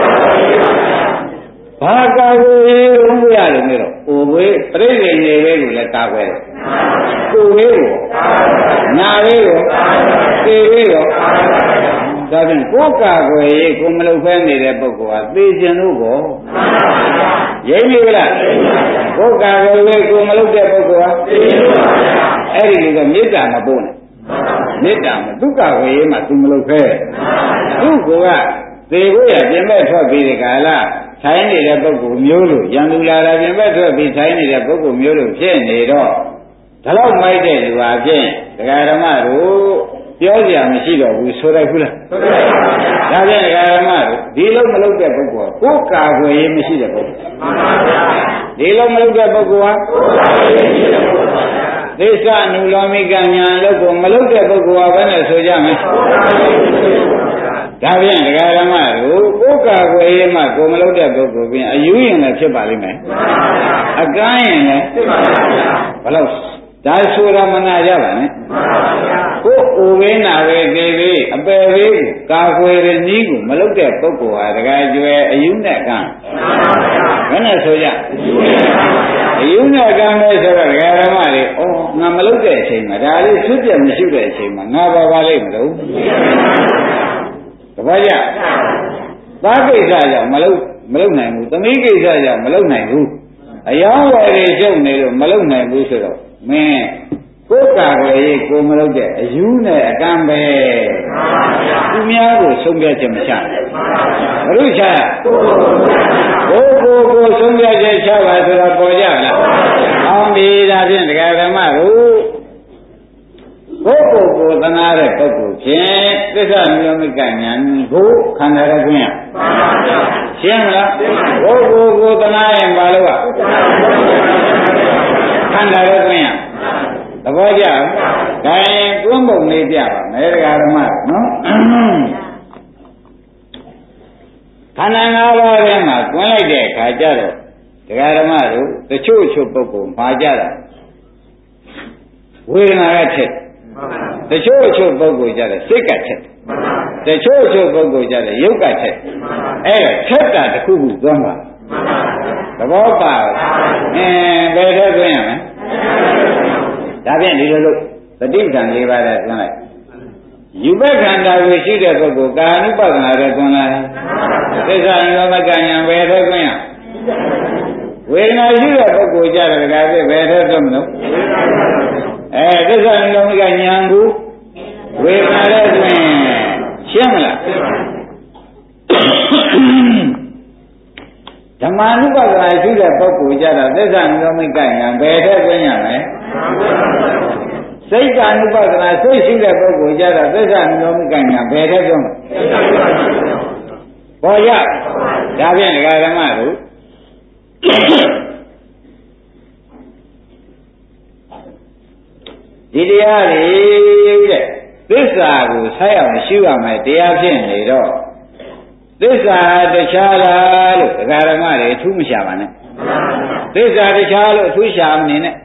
ဘာကာခွေလုံးမရတယ်မြေတော့အိုဝေးပြိဋိနေဝေးကိုလည်းကာခွေတယ်ကိုဝေးကိုနာဝေးကိုသေဝေးကိုဒါဖြင့်ကိုယ်ကာခွေကိုမလုပ်ဖဲနေတဲ့ပုဂ္ဂိုလ်ဟာသေခြင်းလို့ကိုရိပ်ပြီလားကိုယ်ကာခွေကိုမလုပ်တဲ့ပုဂ္ဂိုလ်ဟာသေခြင်းလို့ပါဗျာအဲ့ဒီလိုကမေတ္တာမပို့နဲ့မေတ္တာမဒုက္ခဝေးမှာသူမလုပ်ခဲသူ့ကိုယ်ကသေဖို့ရပြင်မဲ့ထွက်ပြီးဒီကာလထိုင်နေတဲ့ပုဂ္ဂိုလ်မျိုးလို့ရန်သူလာတာပြင်မဲ့ထွက်ပြီးထိုင်နေတဲ့ပုဂ္ဂိုလ်မျိုးလို့ဖြစ်နေတော့ဒါတော့မိုက်တဲ့လူဟာဖြင့်ဒကာဓမ္မတို့ပြောကြရမရှိတော့ဘူးဆိုလိုက်ဘူးလားဆိုလိုက်ပါဘူးဒါဖြင့်ဒကာဓမ္မတို့ဒီလိုမလုပ်တဲ့ပုဂ္ဂိုလ်ကကိုယ်ကာကွယ်ရေးမရှိတဲ့ပုဂ္ဂိုလ်မှန်ပါဗျာဒီလိုမလုပ်တဲ့ပုဂ္ဂိုလ်ဟာကိုယ်ကာကွယ်ရေးမရှိတဲ့ပုဂ္ဂိုလ်ပါဗျာသစ္စာနုလောမိကညာလို့ကိုမလုပ်တဲ့ပုဂ္ဂိုလ်ဟာဘယ်နဲ့ဆိုကြမလဲဒါဖြင့်ဒကာဓမ္မတို့ကိုယ်ကာကွယ်ရေးမှကိုမလုပ်တဲ့ပုဂ္ဂိုလ်ပြင်အယူရင်လည်းဖြစ်ပါလိမ့်မယ်အကန်းရင်လည်းဖြစ်ပါပါဗျာဘယ်လို့ဒါဆိုတာမနာကြပါနဲ့ကိုယ်အိုဝင်းနာပဲသေးသေးအပယ်လေးကိုကာကွယ်တဲ့နည်းကိုမလုပ်တဲ့ပုဂ္ဂိုလ်ဟာဒကာကျွယ်အယူနဲ့ကန်းဘယ်နဲ့ဆိုကြအယူနဲ့ကန်းပဲဆိုတော့ဒကာဓမ္မတွေဩငါမလုပ်တဲ့အချိန်မှာဒါလေးဖြစ်ပြမရှိတဲ့အချိန်မှာငါဘာပါလိမ့်မလို့တပည့်ကြသားကိစ္စကြောင့်မလုပ်မလုပ်နိုင်ဘူးသမီးကိစ္စကြောင့်မလုပ်နိုင်ဘူးအယောင်းဝယ်တွေကျုပ်နေလို့မလုပ်နိုင်ဘူးဆိုတော့မင်းကိုယ်ကာကွယ်ရေးကိုမလုပ်တဲ့အယူနဲ့အကန့်ပဲသူများကိုဆုံးဖြတ်ချက်မချနဲ့ဘုရုချကိုကိုကိုဆုံးဖြတ်ချက်ချပါဆိုတော့ပေါ်ကြလားအောင်ပြီဒါဖြင့်ဒကာဓမ္မတို့ကိုယ်ကိုယ်ကိုသနာတဲ့ပုဂ္ဂိုလ်ဖြင့်သစ္စာမျိုးမိကဉာဏ်ကိုခန္ဓာရခွင့်ရရှင်းမလားကိုယ်ကိုယ်ကိုသနာရင်ဘာလို့ကခန္ဓာရခွင့်ရသဘောကျဒါရင်တွန်းပုံလေးပြပါမယ်ဒကာဓမ္မနော်ခန္ဓာ၅ပါးထဲမှာတွန်းလိုက်တဲ့အခါကျတော့ဒကာဓမ္မတို့တချို့ချို့ပုဂ္ဂိုလ်မှာကြတာဝေဒနာကဖြစ်တချို့ချို့ပုဂ္ဂိုလ်ကြတယ်စိတ်ကချက်တချို့ချို့ပုဂ္ဂိုလ်ကြတယ်ရုပ်ကချက်အဲ့တော့ချက်တာတစ်ခုခုသွားမှာသဘောပါအင်းဘယ်ထဲသွင်းရမလဲဒါဖြင့်ဒီလိုလို့သတိပ္ပံ၄ပါးနဲ့သွင်းလိုက်ယူဘခန္ဓာကိုရှိတဲ့ပုဂ္ဂိုလ်ကာနုပဒနာနဲ့သွင်းလိုက်သစ္စာယောမကညာဘယ်ထဲသွင်းရဝေဒနာရှိတဲ့ပုဂ္ဂိုလ်ကြတယ်ဒါကဘယ်ထဲသွင်းမလို့အဲသစ္စာယောမကညာကိုဝေဒနာနဲ့သွင်းရှင်းမလားဓမ္မ ानु ပဒနာရှိတဲ့ပုဂ္ဂိုလ်ကြတော့သစ္စာယောမိကညာဘယ်ထဲသွင်းရမလဲစိတ်ကာနုပဒနာစိတ်ရှိတဲ့ပုဂ္ဂိုလ်ကြတော့သစ္စာယောမိကညာဘယ်ထဲသွင်းမလဲပေါ်ရဒါဖြင့်ဒကာဓမ္မတို့ဒီတရားတွေတဲ့သစ္စာကိုဆက်အောင်ရှိရမယ်တရားဖြစ်နေတော့သစ္စာတခြားလားလို့ဒကာဓမ္မတွေအထူးမရှာပါနဲ့သစ္စာတခြားလို့အထူးရှာမနေနဲ့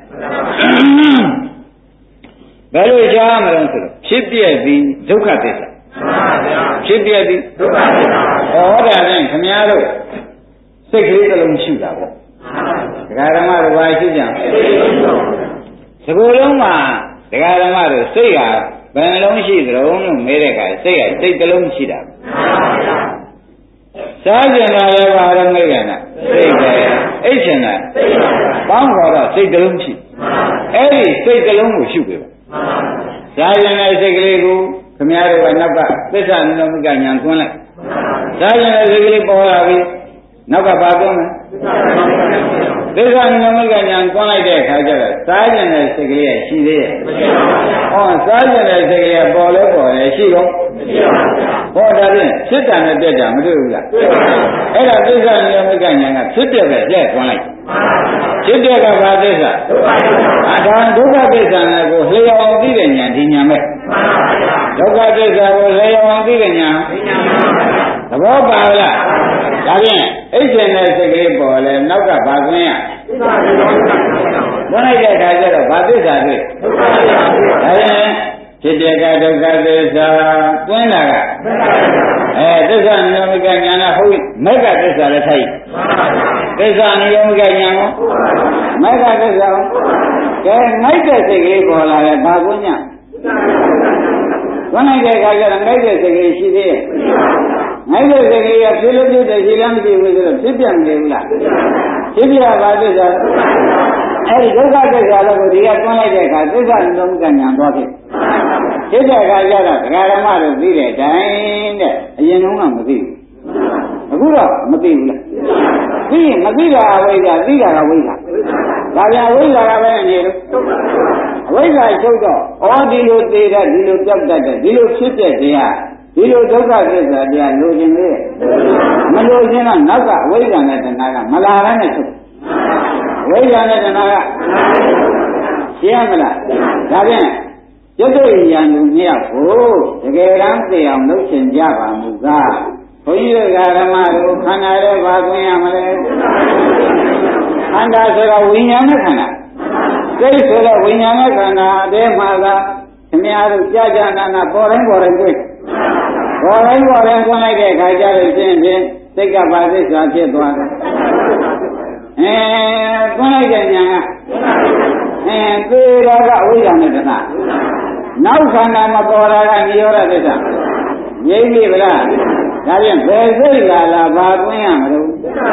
ဘယ်လိုရှားမလို့ဆိုတော့ဖြစ်ပြသည်ဒုက္ခသစ္စာဖြစ်ပြသည်ဒုက္ခသစ္စာဟောဒါနဲ့ခင်ဗျားတို့စိတ်ကလေးတစ်လုံးရှိတာပေါ့ဒကာဓမ္မတို့ဘာရှိကြဒီလိုလုံးမှာဒကာဓမ္မတို့စိတ်ဟာဘယ်နှလုံးရှိသလဲလို့မေးတဲ့အခါစိတ်ကစိတ်တစ်လုံးရှိတာစိစားကျင်တာလည်းပါတော့မိတ်ကနာစိတ်ပဲအိတ်ကျင်တာပေါင်းတော့စိတ်တလုံးရှိအဲ့ဒီစိတ်တလုံးကိုရှုပေးပါစားကျင်တဲ့စိတ်ကလေးကိုခမည်းတော်ကနောက်ကသစ္စာနိရောဓကညာသွင်းလိုက်စားကျင်တဲ့စိတ်ကလေးပေါ်လာပြီနောက်ကပါသွင်းမယ်သစ္စာနိရောဓကညာသွင်းလိုက်တဲ့အခါကျတော့စားကျင်တဲ့စိတ်ကလေးရှိသေးရဲ့ဟောစားကျင်တဲ့စိတ်ကလေးပေါ်လဲပေါ်လဲရှိတော့ဟောဒါဖြင့်ဖြစ်တာနဲ့တက်တာမတွေ့ဘူးလားအဲ့ဒါသစ္စာနိရောဓကညာကဖြစ်တဲ့ပဲလက်သွင်းလိုက်ဖြစ်တဲ့ကဘာသစ္စာအထာဒုက္ခသစ္စာနဲ့ကိုလျော်အောင်သိတဲ့ညာဒီညာပဲဒုက္ခသစ္စာကိုလျော်အောင်သိတဲ့ညာသဘောပါလားဒါဖြင့်အိတ်ရှင်တဲ့စိတ်ကလေးပေါ်လဲနောက်ကဘာသွင်းရသွင်းလိုက်တဲ့အခါကျတော့ဘာသစ္စာတွေ့ဒါဖြင့်ဖြစ်တဲ့ကဒုက္ခသစ္စာတွင်းလာကအဲသစ္စာနိရောဓကညာနာဟုတ်မေဃသစ္စာလည်းထိုက်သစ္စာနိရောဓကညာကိုမေဃသစ္စာကဲငိုက်တဲ့စိတ်ကလေးပေါ်လာတယ်ဘာကိုညာတွင်းလိုက်တဲ့အခါကျတော့ငိုက်တဲ့စိတ်ကလေးရှိသေးရဲ့ငိုက်တဲ့စိတ်ကလေးကဖြစ်လို့ဖြစ်တယ်ရှိလားမရှိဘူးဆိုတော့ဖြစ်ပြန်မနေဘူးလားဖြစ်ပြပါသစ္စာအဲ့ဒီဒုက္ခသစ္စာလို့ဒီကတွန်းလိုက်တဲ့အခါသစ္စာနိရောဓကညာသွားဖြစ်ဖြစ်တဲ့အခါကျတော့ဒကာဓမ္မတို့သိတဲ့အတိုင်းတဲ့အရင်တုန်းကမသိဘူးအခုတော့မသိဘူးလားသိရင်မသိတာအဝိဇ္ဇာသိတာကဝိဇ္ဇာဒါပြန်ဝိဇ္ဇာကပဲနေလို့အဝိဇ္ဇာချုပ်တော့ဩဒီလိုသိတတ်ဒီလိုပြောက်တတ်တယ်ဒီလိုဖြစ်တဲ့တရားဒီလိုဒုက္ခသစ္စာတရားလိုချင်လေမလိုချင်တော့နောက်ကအဝိဇ္ဇာနဲ့တဏှာကမလာရနဲ့ချုပ်ဝိဇ္ဇာနဲ့တဏှာကရှင်းရမလားဒါဖြင့်ယုတ်တိယံသူမြောက်ကိုတကယ်တမ်းသိအောင်လုပ်ရှင်ကြပါမူကားဘုန်းကြီးတို့ဓမ္မတို့ခန္ဓာရဲ့ဘာသွင်းရမလဲခန္ဓာဆိုတာဝိညာဉ်နဲ့ခန္ဓာစိတ်ဆိုတော့ဝိညာဉ်နဲ့ခန္ဓာအတဲမှာကခင်ဗျားတို့ကြာကြာနာနာပေါ်တိုင်းပေါ်တိုင်းတွေ့ပေါ်တိုင်းပေါ်တိုင်းသွင်းလိုက်တဲ့အခါကျတော့ရှင်းရှင်းစိတ်ကပါသစ္စာဖြစ်သွားတယ်အဲသွင်းလိုက်တဲ့ညာကအဲသေတာကအဝိဇ္ဇာနဲ့တဏှာနောက်ခန္ဓာမပေါ်တာကနိရောဓသစ္စာငြိမ့်ပြီဗလားဒါဖြင့်ဘယ်စိတ်လာလာဘာသွင်းရမလို့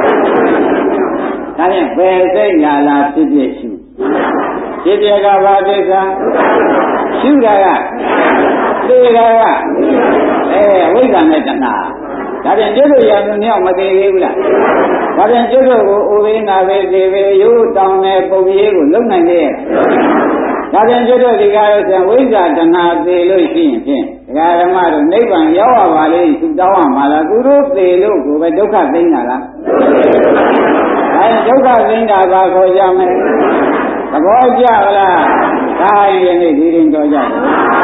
ဒါဖြင့်ဘယ်စိတ်လာလာဖြစ်ဖြစ်ရှုဖြစ်ပြကဘာသစ္စာရှုတာကသေတာကအဲဝိဇ္ဇာနဲ့တဏှာဒါပြန်ကျွတ်တို့ရံမြောက်မသေးသေးဘူးလားဒါပြန်ကျွတ်တို့ကိုအိုသေးနာပဲသေးပဲရိုးတောင်းတဲ့ပုံရိပ်ကိုလုံနိုင်တဲ့ဒါပြန်ကျွတ်တို့ဒီကားလို့ဆိုဝိဇ္ဇာတဏှာသေလို့ရှိရင်ဖြင့်ဒကာဓမ္မတို့နိဗ္ဗာန်ရောက်ရပါလေသူတောင်းရမှာလားသူတို့သေလို့ကိုပဲဒုက္ခသိမ်းတာလားအဲဒုက္ခသိမ်းတာပါခေါ်ကြမယ်သဘောကျလားဒါရင်ဒီနေ့ဒီရင်တော်ကြတယ်